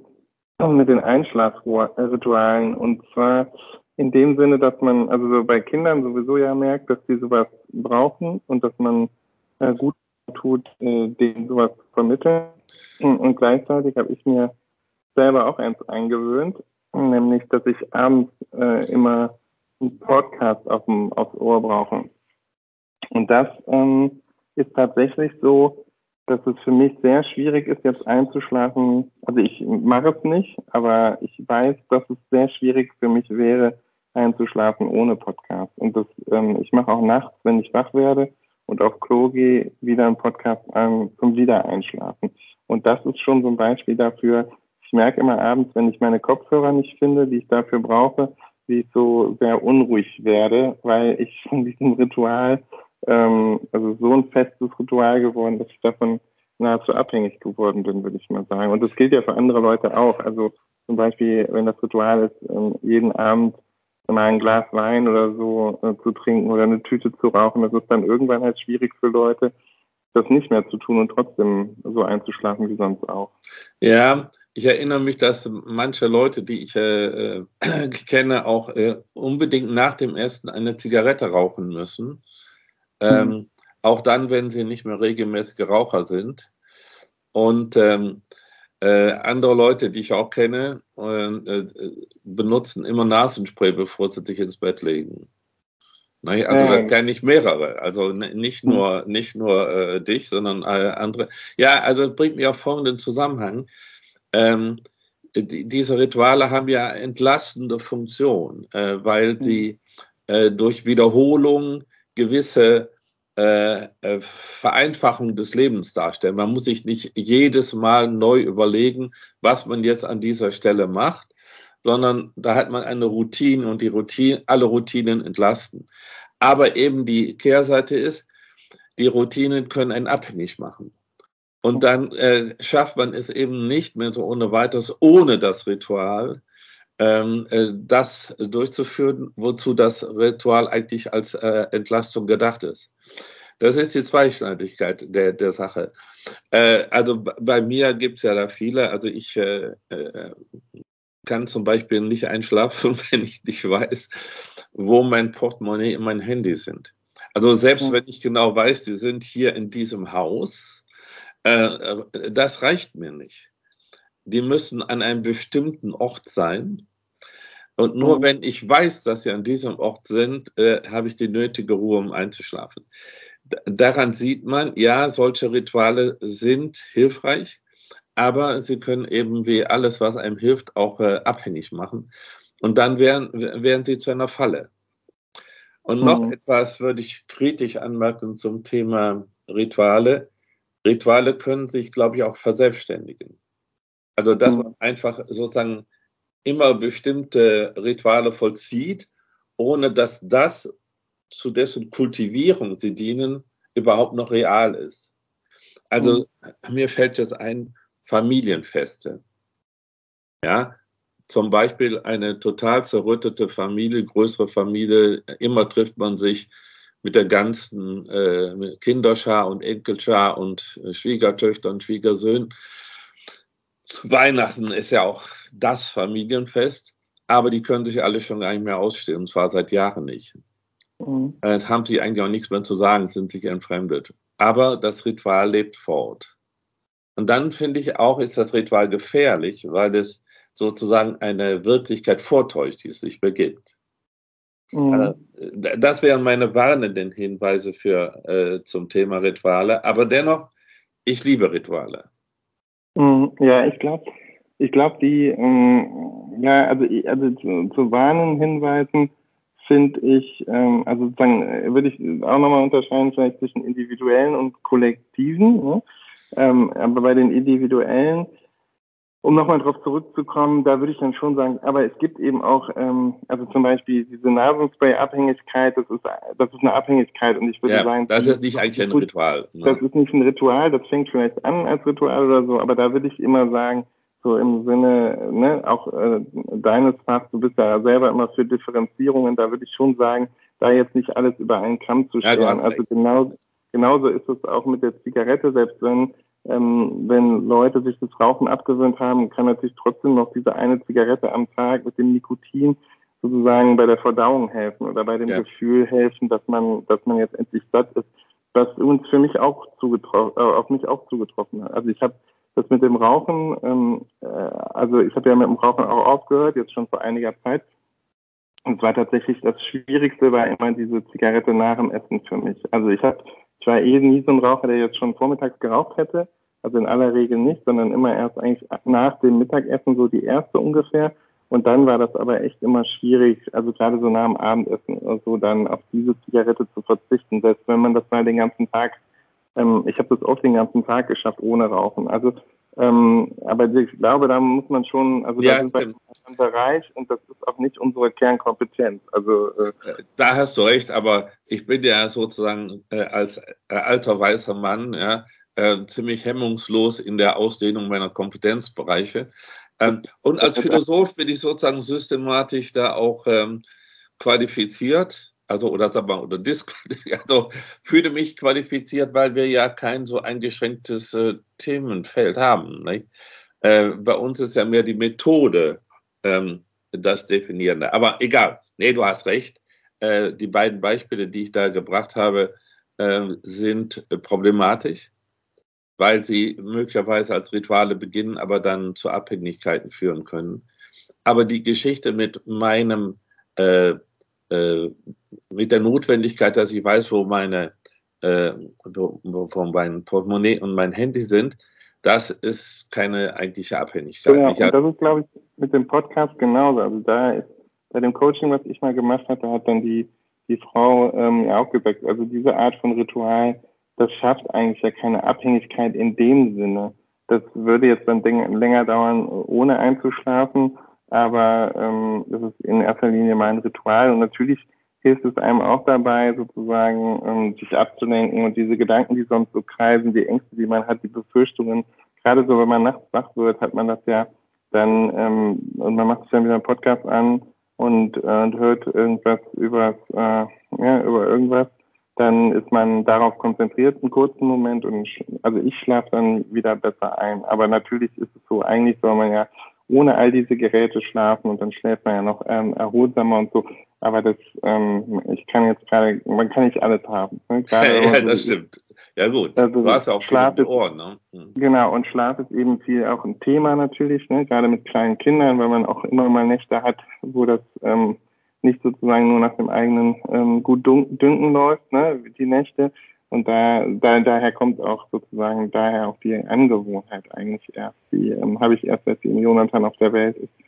Einschlafritualen, und zwar in dem Sinne, dass man also so bei Kindern sowieso ja merkt, dass die sowas brauchen und dass man gut tut, denen sowas zu vermitteln. Und gleichzeitig habe ich mir selber auch eins eingewöhnt, nämlich, dass ich abends immer einen Podcast aufs Ohr brauche. Und das ist tatsächlich so, dass es für mich sehr schwierig ist, jetzt einzuschlafen. Also ich mache es nicht, aber ich weiß, dass es sehr schwierig für mich wäre, einzuschlafen ohne Podcast. Und das, ich mache auch nachts, wenn ich wach werde und auf Klo gehe, wieder einen Podcast an zum Wiedereinschlafen. Und das ist schon so ein Beispiel dafür. Ich merke immer abends, wenn ich meine Kopfhörer nicht finde, die ich dafür brauche, wie ich so sehr unruhig werde, weil ich von diesem Ritual, also so ein festes Ritual geworden, dass ich davon nahezu abhängig geworden bin, würde ich mal sagen. Und das gilt ja für andere Leute auch. Also zum Beispiel, wenn das Ritual ist, jeden Abend mal ein Glas Wein oder so zu trinken oder eine Tüte zu rauchen, das ist dann irgendwann halt schwierig für Leute, das nicht mehr zu tun und trotzdem so einzuschlafen wie sonst auch. Ja, ich erinnere mich, dass manche Leute, die ich kenne, auch unbedingt nach dem Essen eine Zigarette rauchen müssen. Auch dann, wenn sie nicht mehr regelmäßige Raucher sind. Und andere Leute, die ich auch kenne, benutzen immer Nasenspray, bevor sie sich ins Bett legen. Also da kenne ich mehrere, also nicht nur dich, sondern andere. Ja, also bringt mich auf folgenden Zusammenhang. Diese Rituale haben ja entlastende Funktion, weil sie durch Wiederholung gewisse Vereinfachung des Lebens darstellen. Man muss sich nicht jedes Mal neu überlegen, was man jetzt an dieser Stelle macht, sondern da hat man eine Routine und alle Routinen entlasten. Aber eben die Kehrseite ist, die Routinen können einen abhängig machen. Und dann schafft man es eben nicht mehr so ohne weiteres, ohne das Ritual, das durchzuführen, wozu das Ritual eigentlich als Entlastung gedacht ist. Das ist die Zweischneidigkeit der Sache. Also bei mir gibt es ja da viele. Also ich kann zum Beispiel nicht einschlafen, wenn ich nicht weiß, wo mein Portemonnaie und mein Handy sind. Also selbst wenn ich genau weiß, die sind hier in diesem Haus, das reicht mir nicht. Die müssen an einem bestimmten Ort sein. Und nur wenn ich weiß, dass sie an diesem Ort sind, habe ich die nötige Ruhe, um einzuschlafen. Daran sieht man, ja, solche Rituale sind hilfreich, aber sie können eben wie alles, was einem hilft, auch abhängig machen. Und dann wären sie zu einer Falle. Und noch etwas würde ich kritisch anmerken zum Thema Rituale. Rituale können sich, glaube ich, auch verselbstständigen. Also, dass man einfach sozusagen immer bestimmte Rituale vollzieht, ohne dass das, zu dessen Kultivierung sie dienen, überhaupt noch real ist. Also mir fällt jetzt ein, Familienfeste. Ja, zum Beispiel eine total zerrüttete Familie, größere Familie, immer trifft man sich mit der ganzen Kinderschar und Enkelschar und Schwiegertöchter und Schwiegersöhnen. Zu Weihnachten ist ja auch das Familienfest, aber die können sich alle schon gar nicht mehr ausstehen, und zwar seit Jahren nicht. Haben sie eigentlich auch nichts mehr zu sagen, sind sich entfremdet. Aber das Ritual lebt fort. Und dann finde ich auch, ist das Ritual gefährlich, weil es sozusagen eine Wirklichkeit vortäuscht, die es nicht begibt. Das wären meine warnenden Hinweise zum Thema Rituale. Aber dennoch, ich liebe Rituale. Ja, ich glaube, die, also zu warnen Hinweisen finde ich, also sozusagen würde ich auch nochmal unterscheiden vielleicht zwischen individuellen und kollektiven. Ne? Aber bei den individuellen, um nochmal drauf zurückzukommen, da würde ich dann schon sagen, aber es gibt eben auch, also zum Beispiel diese Nasenspray-Abhängigkeit, das ist eine Abhängigkeit, und ich würde sagen, das ist nicht eigentlich ein Ritual. Ne? Das ist nicht ein Ritual, das fängt vielleicht an als Ritual oder so, aber da würde ich immer sagen, so im Sinne, ne, auch deines Fachs, du bist ja selber immer für Differenzierungen, da würde ich schon sagen, da jetzt nicht alles über einen Kamm zu scheren. Also genauso ist es auch mit der Zigarette, selbst wenn Leute sich das Rauchen abgewöhnt haben, kann natürlich trotzdem noch diese eine Zigarette am Tag mit dem Nikotin sozusagen bei der Verdauung helfen oder bei dem Gefühl helfen, dass man jetzt endlich satt ist, was uns für mich auch auf mich auch zugetroffen hat. Also ich habe das mit dem Rauchen, also ich habe ja mit dem Rauchen auch aufgehört, jetzt schon vor einiger Zeit. Und es war tatsächlich das Schwierigste, war immer diese Zigarette nach dem Essen für mich. Also ich war nie so ein Raucher, der jetzt schon vormittags geraucht hätte. Also in aller Regel nicht, sondern immer erst eigentlich nach dem Mittagessen, so die erste ungefähr. Und dann war das aber echt immer schwierig, also gerade so nach dem Abendessen oder so, dann auf diese Zigarette zu verzichten. Selbst wenn man das mal den ganzen Tag, ich habe das oft den ganzen Tag geschafft ohne Rauchen. Also, aber ich glaube, da muss man schon, also das ist ein Bereich und das ist auch nicht unsere Kernkompetenz. Also da hast du recht, aber ich bin ja sozusagen als alter weißer Mann ziemlich hemmungslos in der Ausdehnung meiner Kompetenzbereiche. Und als Philosoph bin ich sozusagen systematisch da auch qualifiziert, also fühle mich qualifiziert, weil wir ja kein so eingeschränktes Themenfeld haben. Nicht? Bei uns ist ja mehr die Methode das Definierende. Aber egal, nee, du hast recht. Die beiden Beispiele, die ich da gebracht habe, sind problematisch, weil sie möglicherweise als Rituale beginnen, aber dann zu Abhängigkeiten führen können. Aber die Geschichte mit mit der Notwendigkeit, dass ich weiß, wo mein Portemonnaie und mein Handy sind, das ist keine eigentliche Abhängigkeit. Genau, und das ist, glaube ich, mit dem Podcast genauso. Also da ist bei dem Coaching, was ich mal gemacht hatte, hat dann die Frau auch gesagt, also diese Art von Ritual, das schafft eigentlich ja keine Abhängigkeit in dem Sinne. Das würde jetzt dann länger dauern, ohne einzuschlafen, aber das ist in erster Linie mein Ritual. Und natürlich hilft es einem auch dabei, sozusagen sich abzulenken und diese Gedanken, die sonst so kreisen, die Ängste, die man hat, die Befürchtungen, gerade so, wenn man nachts wach wird, hat man das ja dann, und man macht sich dann wieder einen Podcast an und hört irgendwas über irgendwas, dann ist man darauf konzentriert einen kurzen Moment und also ich schlafe dann wieder besser ein. Aber natürlich ist es so, eigentlich soll man ja ohne all diese Geräte schlafen und dann schläft man ja noch erholsamer und so. Aber man kann nicht alles haben. Ne? Ja, das stimmt. Ja gut, also du hast auch Schlaf viele Ohren. Ne? Genau, und Schlaf ist eben viel auch ein Thema natürlich, ne? Gerade mit kleinen Kindern, weil man auch immer mal Nächte hat, wo das nicht sozusagen nur nach dem eigenen gut Dünken läuft, ne? Die Nächte, daher kommt auch sozusagen auch die Angewohnheit eigentlich erst. Die habe ich erst, seitdem Jonathan auf der Welt ist.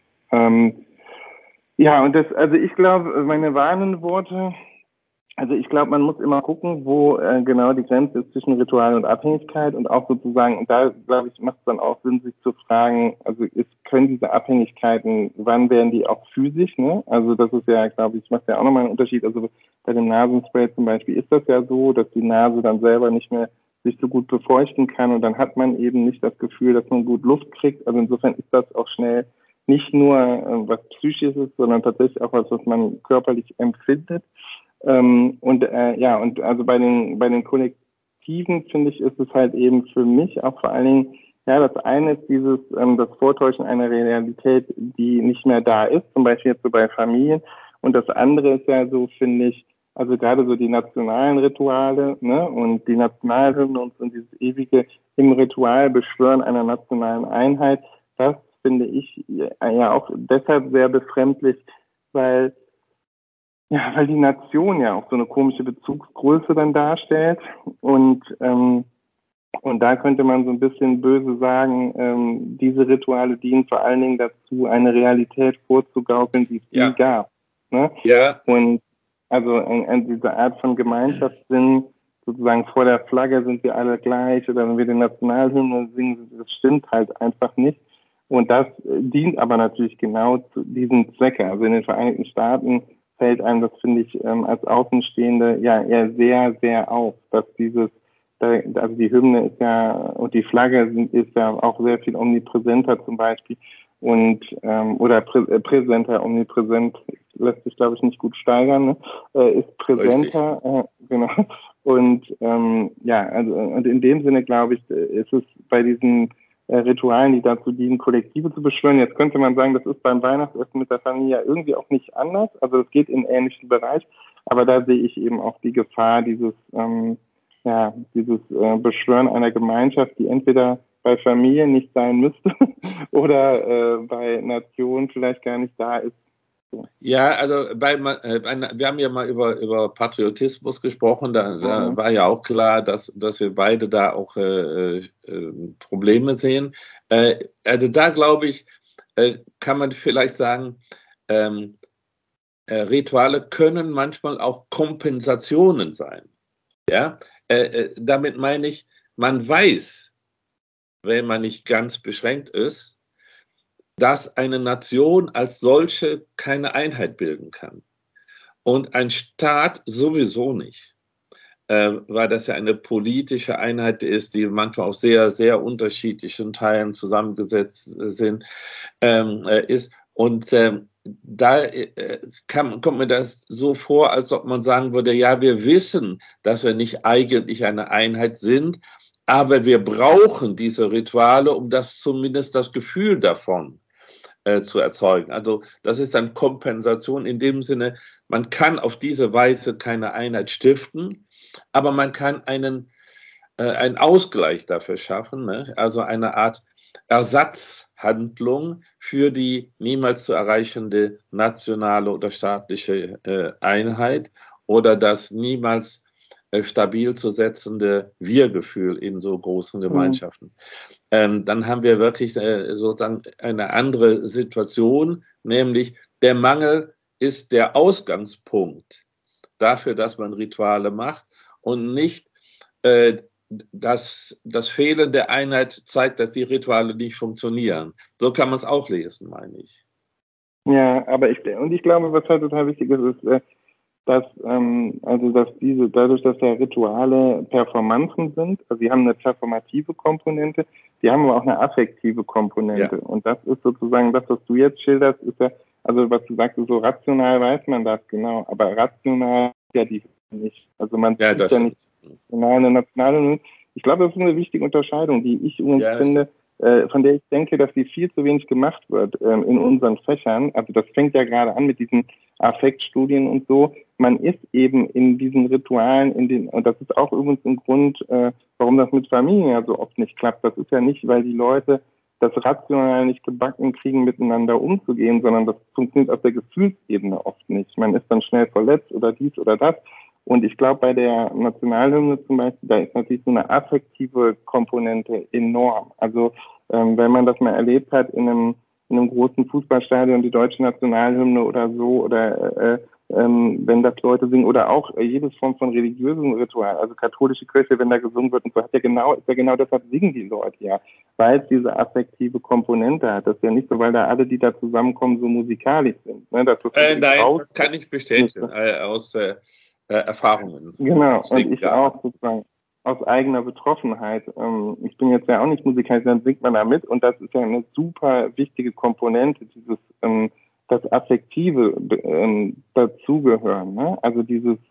Also ich glaube, meine warnenden Worte, also ich glaube, man muss immer gucken, wo genau die Grenze ist zwischen Ritual und Abhängigkeit und auch sozusagen, und da glaube ich, macht es dann auch Sinn, sich zu fragen, also können diese Abhängigkeiten, wann werden die auch physisch, ne? Also das ist ja, glaube ich, macht ja auch nochmal einen Unterschied. Also bei dem Nasenspray zum Beispiel ist das ja so, dass die Nase dann selber nicht mehr sich so gut befeuchten kann und dann hat man eben nicht das Gefühl, dass man gut Luft kriegt. Also insofern ist das auch schnell nicht nur was Psychisches, sondern tatsächlich auch was man körperlich empfindet. Und also bei den Kollektiven, finde ich, ist es halt eben für mich auch vor allen Dingen, ja, das eine ist das Vortäuschen einer Realität, die nicht mehr da ist, zum Beispiel jetzt so bei Familien. Und das andere ist ja so, finde ich, also gerade so die nationalen Rituale, ne, und die Nationalhymne und dieses ewige im Ritual Beschwören einer nationalen Einheit, das finde ich ja auch deshalb sehr befremdlich, weil die Nation ja auch so eine komische Bezugsgröße dann darstellt. Und da könnte man so ein bisschen böse sagen, diese Rituale dienen vor allen Dingen dazu, eine Realität vorzugaukeln, die es nie gab. Ne? Ja. Und also diese Art von Gemeinschaftssinn, sozusagen vor der Flagge sind wir alle gleich oder wenn wir den Nationalhymne singen, das stimmt halt einfach nicht. Und das dient aber natürlich genau zu diesem Zwecke. Also in den Vereinigten Staaten fällt einem, das finde ich als Außenstehende ja eher sehr, sehr auf, dass also die Hymne ist ja und die Flagge ist ja auch sehr viel omnipräsenter zum Beispiel und oder präsenter, omnipräsent lässt sich glaube ich nicht gut steigern, ne? Ist präsenter, genau. Und also und in dem Sinne glaube ich, ist es bei diesen Ritualen, die dazu dienen, Kollektive zu beschwören. Jetzt könnte man sagen, das ist beim Weihnachtsessen mit der Familie irgendwie auch nicht anders. Also es geht in einen ähnlichen Bereich, aber da sehe ich eben auch die Gefahr dieses Beschwören einer Gemeinschaft, die entweder bei Familien nicht sein müsste oder bei Nationen vielleicht gar nicht da ist. Ja, also wir haben ja mal über Patriotismus gesprochen, da war ja auch klar, dass wir beide da auch Probleme sehen. Also da glaube ich, kann man vielleicht sagen, Rituale können manchmal auch Kompensationen sein. Ja? Damit meine ich, man weiß, wenn man nicht ganz beschränkt ist, dass eine Nation als solche keine Einheit bilden kann. Und ein Staat sowieso nicht, weil das ja eine politische Einheit ist, die manchmal aus sehr, sehr unterschiedlichen Teilen zusammengesetzt ist. Und da kommt mir das so vor, als ob man sagen würde, ja, wir wissen, dass wir nicht eigentlich eine Einheit sind, aber wir brauchen diese Rituale, um zumindest das Gefühl davon zu erzeugen. Also das ist dann Kompensation in dem Sinne, man kann auf diese Weise keine Einheit stiften, aber man kann einen Ausgleich dafür schaffen, ne? Also eine Art Ersatzhandlung für die niemals zu erreichende nationale oder staatliche Einheit oder das niemals stabil zu setzende Wir-Gefühl in so großen Gemeinschaften. Dann haben wir wirklich sozusagen eine andere Situation, nämlich der Mangel ist der Ausgangspunkt dafür, dass man Rituale macht und nicht das Fehlen der Einheit zeigt, dass die Rituale nicht funktionieren. So kann man es auch lesen, meine ich. Ja, aber ich glaube, was halt total wichtig ist, dass dadurch, dass ja Rituale Performanzen sind, also sie haben eine performative Komponente, die haben aber auch eine affektive Komponente. Ja. Und das ist sozusagen das, was du jetzt schilderst, ist ja, also was du sagst, so rational weiß man das genau, aber rational ja die nicht. Also man sieht ja nicht eine nationale. Ich glaube, das ist eine wichtige Unterscheidung, die ich übrigens finde, von der ich denke, dass die viel zu wenig gemacht wird in unseren Fächern. Also das fängt ja gerade an mit diesen Affektstudien und so. Man ist eben in diesen Ritualen, und das ist auch übrigens ein Grund, warum das mit Familien ja so oft nicht klappt. Das ist ja nicht, weil die Leute das rational nicht gebacken kriegen, miteinander umzugehen, sondern das funktioniert auf der Gefühlsebene oft nicht. Man ist dann schnell verletzt oder dies oder das. Und ich glaube, bei der Nationalhymne zum Beispiel, da ist natürlich so eine affektive Komponente enorm. Also wenn man das mal erlebt hat in einem großen Fußballstadion, die deutsche Nationalhymne oder so, oder wenn das Leute singen, oder auch jedes Form von religiösem Ritual, also katholische Kirche, wenn da gesungen wird und so, ist ja genau deshalb singen die Leute ja, weil es diese affektive Komponente hat. Das ist ja nicht so, weil da alle, die da zusammenkommen, so musikalisch sind. Ne? Nein, das kann ich bestätigen aus Erfahrungen. Genau, und ich auch sozusagen aus eigener Betroffenheit. Ich bin jetzt ja auch nicht Musiker, dann singt man da mit und das ist ja eine super wichtige Komponente, dieses das Affektive dazugehören. Ne? Also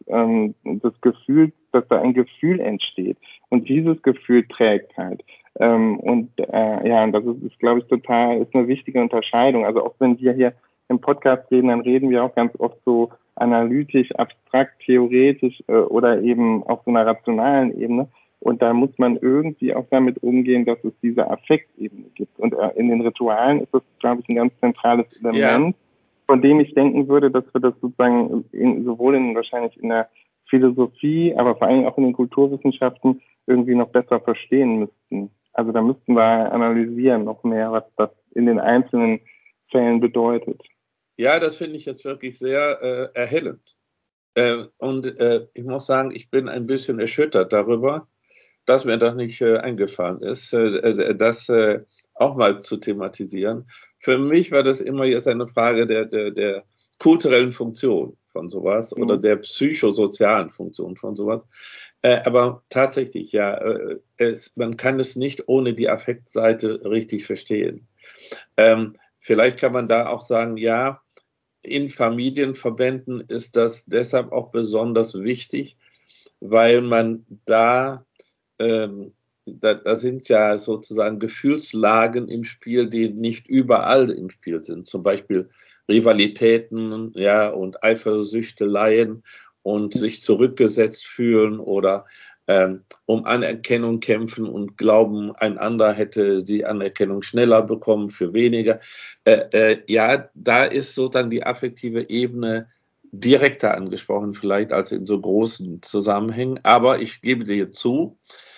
das Gefühl, dass da ein Gefühl entsteht und dieses Gefühl trägt halt. Und das ist glaube ich, ist eine wichtige Unterscheidung. Also auch wenn wir hier im Podcast reden, dann reden wir auch ganz oft so analytisch, abstrakt, theoretisch oder eben auf so einer rationalen Ebene. Und da muss man irgendwie auch damit umgehen, dass es diese Affektebene gibt. Und in den Ritualen ist das, glaube ich, ein ganz zentrales Element, von dem ich denken würde, dass wir das sozusagen wahrscheinlich in der Philosophie, aber vor allem auch in den Kulturwissenschaften irgendwie noch besser verstehen müssten. Also da müssten wir analysieren noch mehr, was das in den einzelnen Fällen bedeutet. Ja, das finde ich jetzt wirklich sehr erhellend. Und ich muss sagen, ich bin ein bisschen erschüttert darüber, dass mir das nicht eingefallen ist, das auch mal zu thematisieren. Für mich war das immer jetzt eine Frage der kulturellen Funktion von sowas oder der psychosozialen Funktion von sowas. Aber tatsächlich, man kann es nicht ohne die Affektseite richtig verstehen. Vielleicht kann man da auch sagen, ja, in Familienverbänden ist das deshalb auch besonders wichtig, weil man da sind ja sozusagen Gefühlslagen im Spiel, die nicht überall im Spiel sind. Zum Beispiel Rivalitäten, und Eifersüchteleien und sich zurückgesetzt fühlen oder um Anerkennung kämpfen und glauben, ein anderer hätte die Anerkennung schneller bekommen für weniger. Da ist so dann die affektive Ebene direkter angesprochen, vielleicht als in so großen Zusammenhängen. Aber ich gebe dir zu,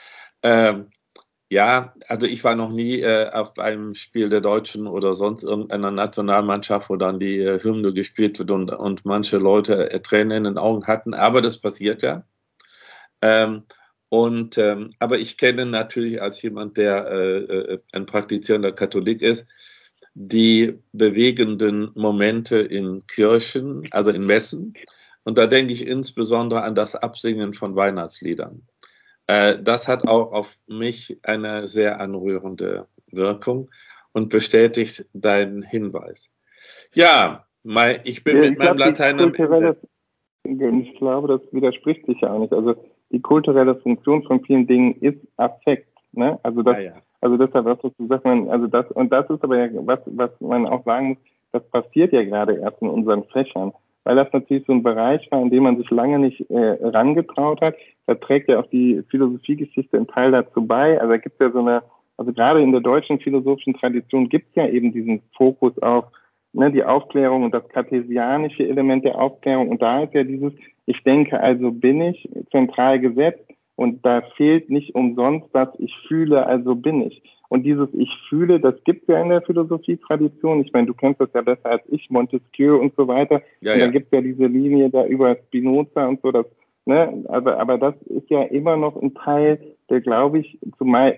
also ich war noch nie auf einem Spiel der Deutschen oder sonst irgendeiner Nationalmannschaft, wo dann die Hymne gespielt wird und manche Leute Tränen in den Augen hatten, aber das passiert ja. Aber ich kenne natürlich als jemand, der ein praktizierender Katholik ist, die bewegenden Momente in Kirchen, also in Messen. Und da denke ich insbesondere an das Absingen von Weihnachtsliedern. Das hat auch auf mich eine sehr anrührende Wirkung und bestätigt deinen Hinweis. Ja, ich bin mit meinem Latein am Ende. Ich glaube, das widerspricht sich ja auch nicht. Also die kulturelle Funktion von vielen Dingen ist Affekt. Ne? Also deshalb, was du sagst, das ist aber ja was man auch sagen muss, das passiert ja gerade erst in unseren Fächern, weil das natürlich so ein Bereich war, in dem man sich lange nicht rangetraut hat. Da trägt ja auch die Philosophiegeschichte einen Teil dazu bei. Also da gibt es ja also gerade in der deutschen philosophischen Tradition gibt es ja eben diesen Fokus auf die Aufklärung und das kartesianische Element der Aufklärung. Und da ist ja ich denke, also bin ich, zentral gesetzt. Und da fehlt nicht umsonst das ich fühle, also bin ich. Und dieses ich fühle, das gibt es ja in der Philosophietradition. Ich meine, du kennst das ja besser als ich, Montesquieu und so weiter. Und dann gibt es ja diese Linie da über Spinoza und so. Aber das ist ja immer noch ein Teil, der, glaube ich, zumeist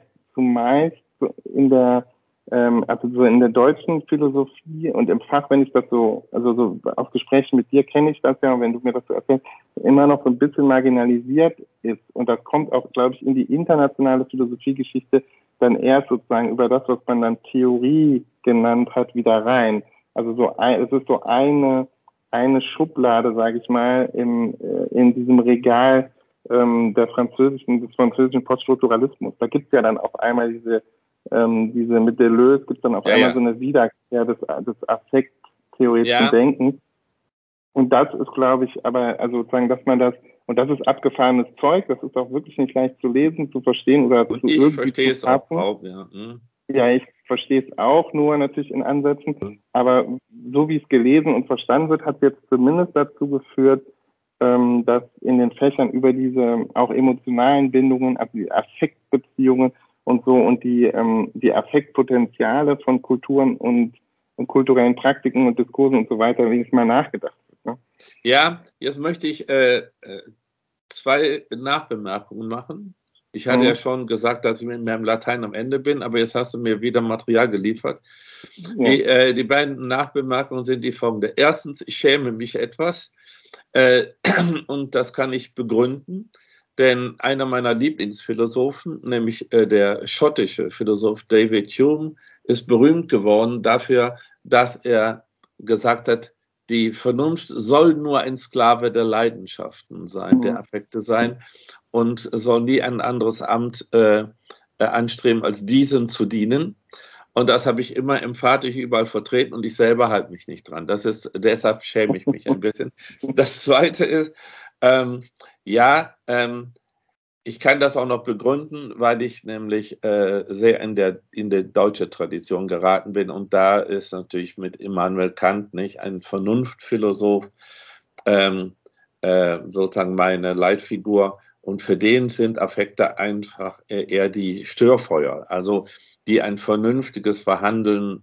in der so in der deutschen Philosophie und im Fach, wenn ich das so aus Gesprächen mit dir kenne ich das ja, und wenn du mir das so erzählst, immer noch so ein bisschen marginalisiert ist. Und das kommt auch, glaube ich, in die internationale Philosophiegeschichte dann erst sozusagen über das, was man dann Theorie genannt hat, wieder rein. Also es ist so eine Schublade, sage ich mal, in diesem Regal des französischen Poststrukturalismus. Da gibt es ja dann auf einmal diese mit Deleuze gibt es dann auf einmal so eine Wiederkehr des affekttheoretischen Denkens. Und das ist, glaube ich, aber also sozusagen, dass man das, und das ist abgefahrenes Zeug, das ist auch wirklich nicht leicht zu lesen, zu verstehen oder und zu irgendwie. Ich verstehe es auch, ja. Ja, ich verstehe es auch nur natürlich in Ansätzen, aber so wie es gelesen und verstanden wird, hat es jetzt zumindest dazu geführt, dass in den Fächern über diese auch emotionalen Bindungen, also die Affektbeziehungen und so und die Affektpotenziale von Kulturen und kulturellen Praktiken und Diskursen und so weiter wenigstens mal nachgedacht wird. Ne? Ja, jetzt möchte ich 2 Nachbemerkungen machen. Ich hatte ja schon gesagt, dass ich mit meinem Latein am Ende bin, aber jetzt hast du mir wieder Material geliefert. Ja. Die beiden Nachbemerkungen sind die folgende. Erstens, ich schäme mich etwas und das kann ich begründen, denn einer meiner Lieblingsphilosophen, nämlich der schottische Philosoph David Hume, ist berühmt geworden dafür, dass er gesagt hat, die Vernunft soll nur ein Sklave der Leidenschaften sein, der Affekte sein und soll nie ein anderes Amt anstreben, als diesem zu dienen. Und das habe ich immer emphatisch überall vertreten und ich selber halte mich nicht dran. Deshalb schäme ich mich ein bisschen. Das Zweite ist, ich kann das auch noch begründen, weil ich nämlich sehr in die deutsche Tradition geraten bin. Und da ist natürlich mit Immanuel Kant nicht ein Vernunftphilosoph sozusagen meine Leitfigur. Und für den sind Affekte einfach eher die Störfeuer, also die ein vernünftiges Handeln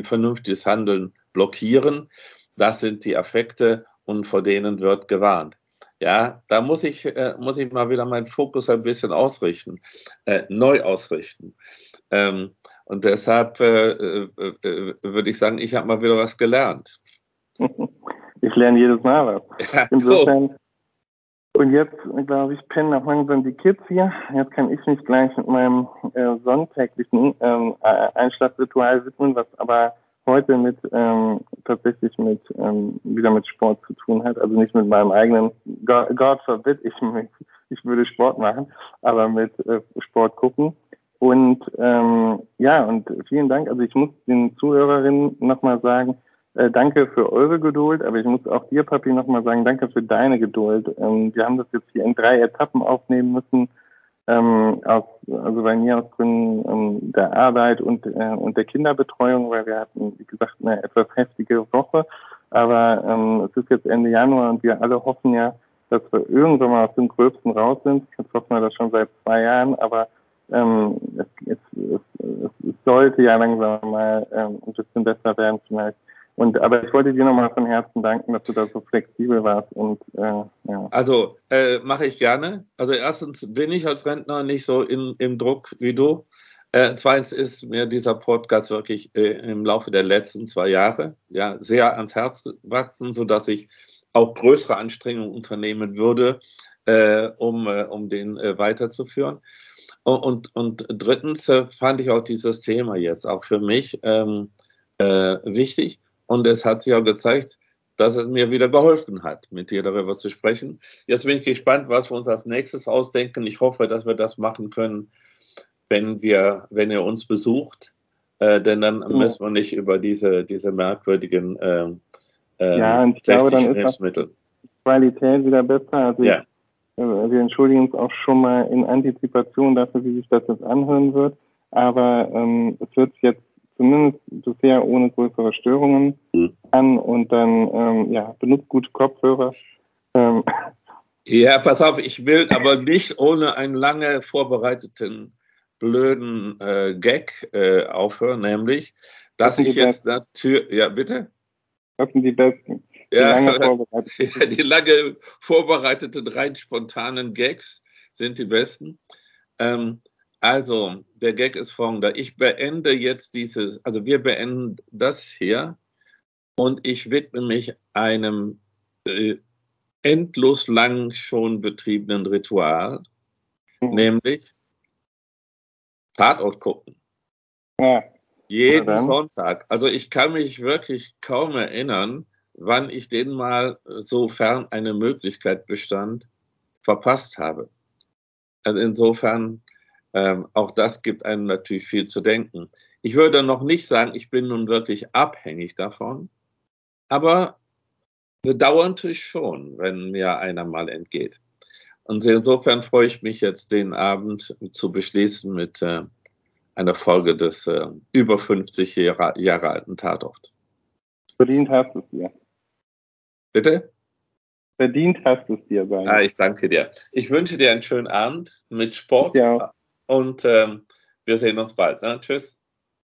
blockieren. Das sind die Affekte und vor denen wird gewarnt. Ja, da muss ich mal wieder meinen Fokus ein bisschen ausrichten, neu ausrichten. Und deshalb würde ich sagen, ich habe mal wieder was gelernt. Ich lerne jedes Mal was. Ja, insofern. Und jetzt, glaube ich, pennen auch langsam die Kids hier. Jetzt kann ich mich gleich mit meinem sonntäglichen Einschlafritual widmen, was aber heute tatsächlich wieder mit Sport zu tun hat. Also nicht mit meinem eigenen, God forbid, ich würde Sport machen, aber mit Sport gucken. Und und vielen Dank. Also ich muss den Zuhörerinnen nochmal sagen, danke für eure Geduld, aber ich muss auch dir, Papi, nochmal sagen, danke für deine Geduld. Wir haben das jetzt hier in 3 Etappen aufnehmen müssen, also bei mir aus Gründen der Arbeit und der Kinderbetreuung, weil wir hatten, wie gesagt, eine etwas heftige Woche. Aber es ist jetzt Ende Januar und wir alle hoffen ja, dass wir irgendwann mal aus dem Gröbsten raus sind. Jetzt hoffen wir das schon seit 2 Jahren, aber es sollte ja langsam mal ein bisschen besser werden vielleicht. Aber ich wollte dir nochmal von Herzen danken, dass du da so flexibel warst. Und, Also mache ich gerne. Also erstens bin ich als Rentner nicht so im Druck wie du. Zweitens ist mir dieser Podcast wirklich im Laufe der letzten 2 Jahre sehr ans Herz gewachsen, sodass ich auch größere Anstrengungen unternehmen würde, um den weiterzuführen. Und drittens fand ich auch dieses Thema jetzt auch für mich wichtig. Und es hat sich auch gezeigt, dass es mir wieder geholfen hat, mit dir darüber zu sprechen. Jetzt bin ich gespannt, was wir uns als nächstes ausdenken. Ich hoffe, dass wir das machen können, wenn ihr uns besucht. Denn dann müssen wir nicht über diese merkwürdigen und ich glaube, dann ist die Qualität wieder besser. Also wir entschuldigen uns auch schon mal in Antizipation dafür, wie sich das jetzt anhören wird. Aber es wird jetzt zumindest bisher ohne größere Störungen an und dann benutzt gute Kopfhörer. Ja, pass auf, ich will aber nicht ohne einen lange vorbereiteten blöden Gag aufhören, nämlich, dass ich jetzt natürlich, ja bitte? Das sind die besten. Die lange vorbereiteten, rein spontanen Gags sind die besten. Also, der Gag ist folgender. Ich beende jetzt wir beenden das hier und ich widme mich einem endlos lang schon betriebenen Ritual, nämlich Tatort gucken. Ja. Jeden Sonntag. Also ich kann mich wirklich kaum erinnern, wann ich den mal, sofern eine Möglichkeit bestand, verpasst habe. Also insofern auch das gibt einem natürlich viel zu denken. Ich würde noch nicht sagen, ich bin nun wirklich abhängig davon, aber bedauernd schon, wenn mir einer mal entgeht. Und insofern freue ich mich jetzt, den Abend zu beschließen mit einer Folge des über 50 Jahre alten Tatort. Verdient hast du es dir. Bitte? Verdient hast du es dir, Bernie. Ich danke dir. Ich wünsche dir einen schönen Abend mit Sport Ja. und wir sehen uns bald. Ne? Tschüss.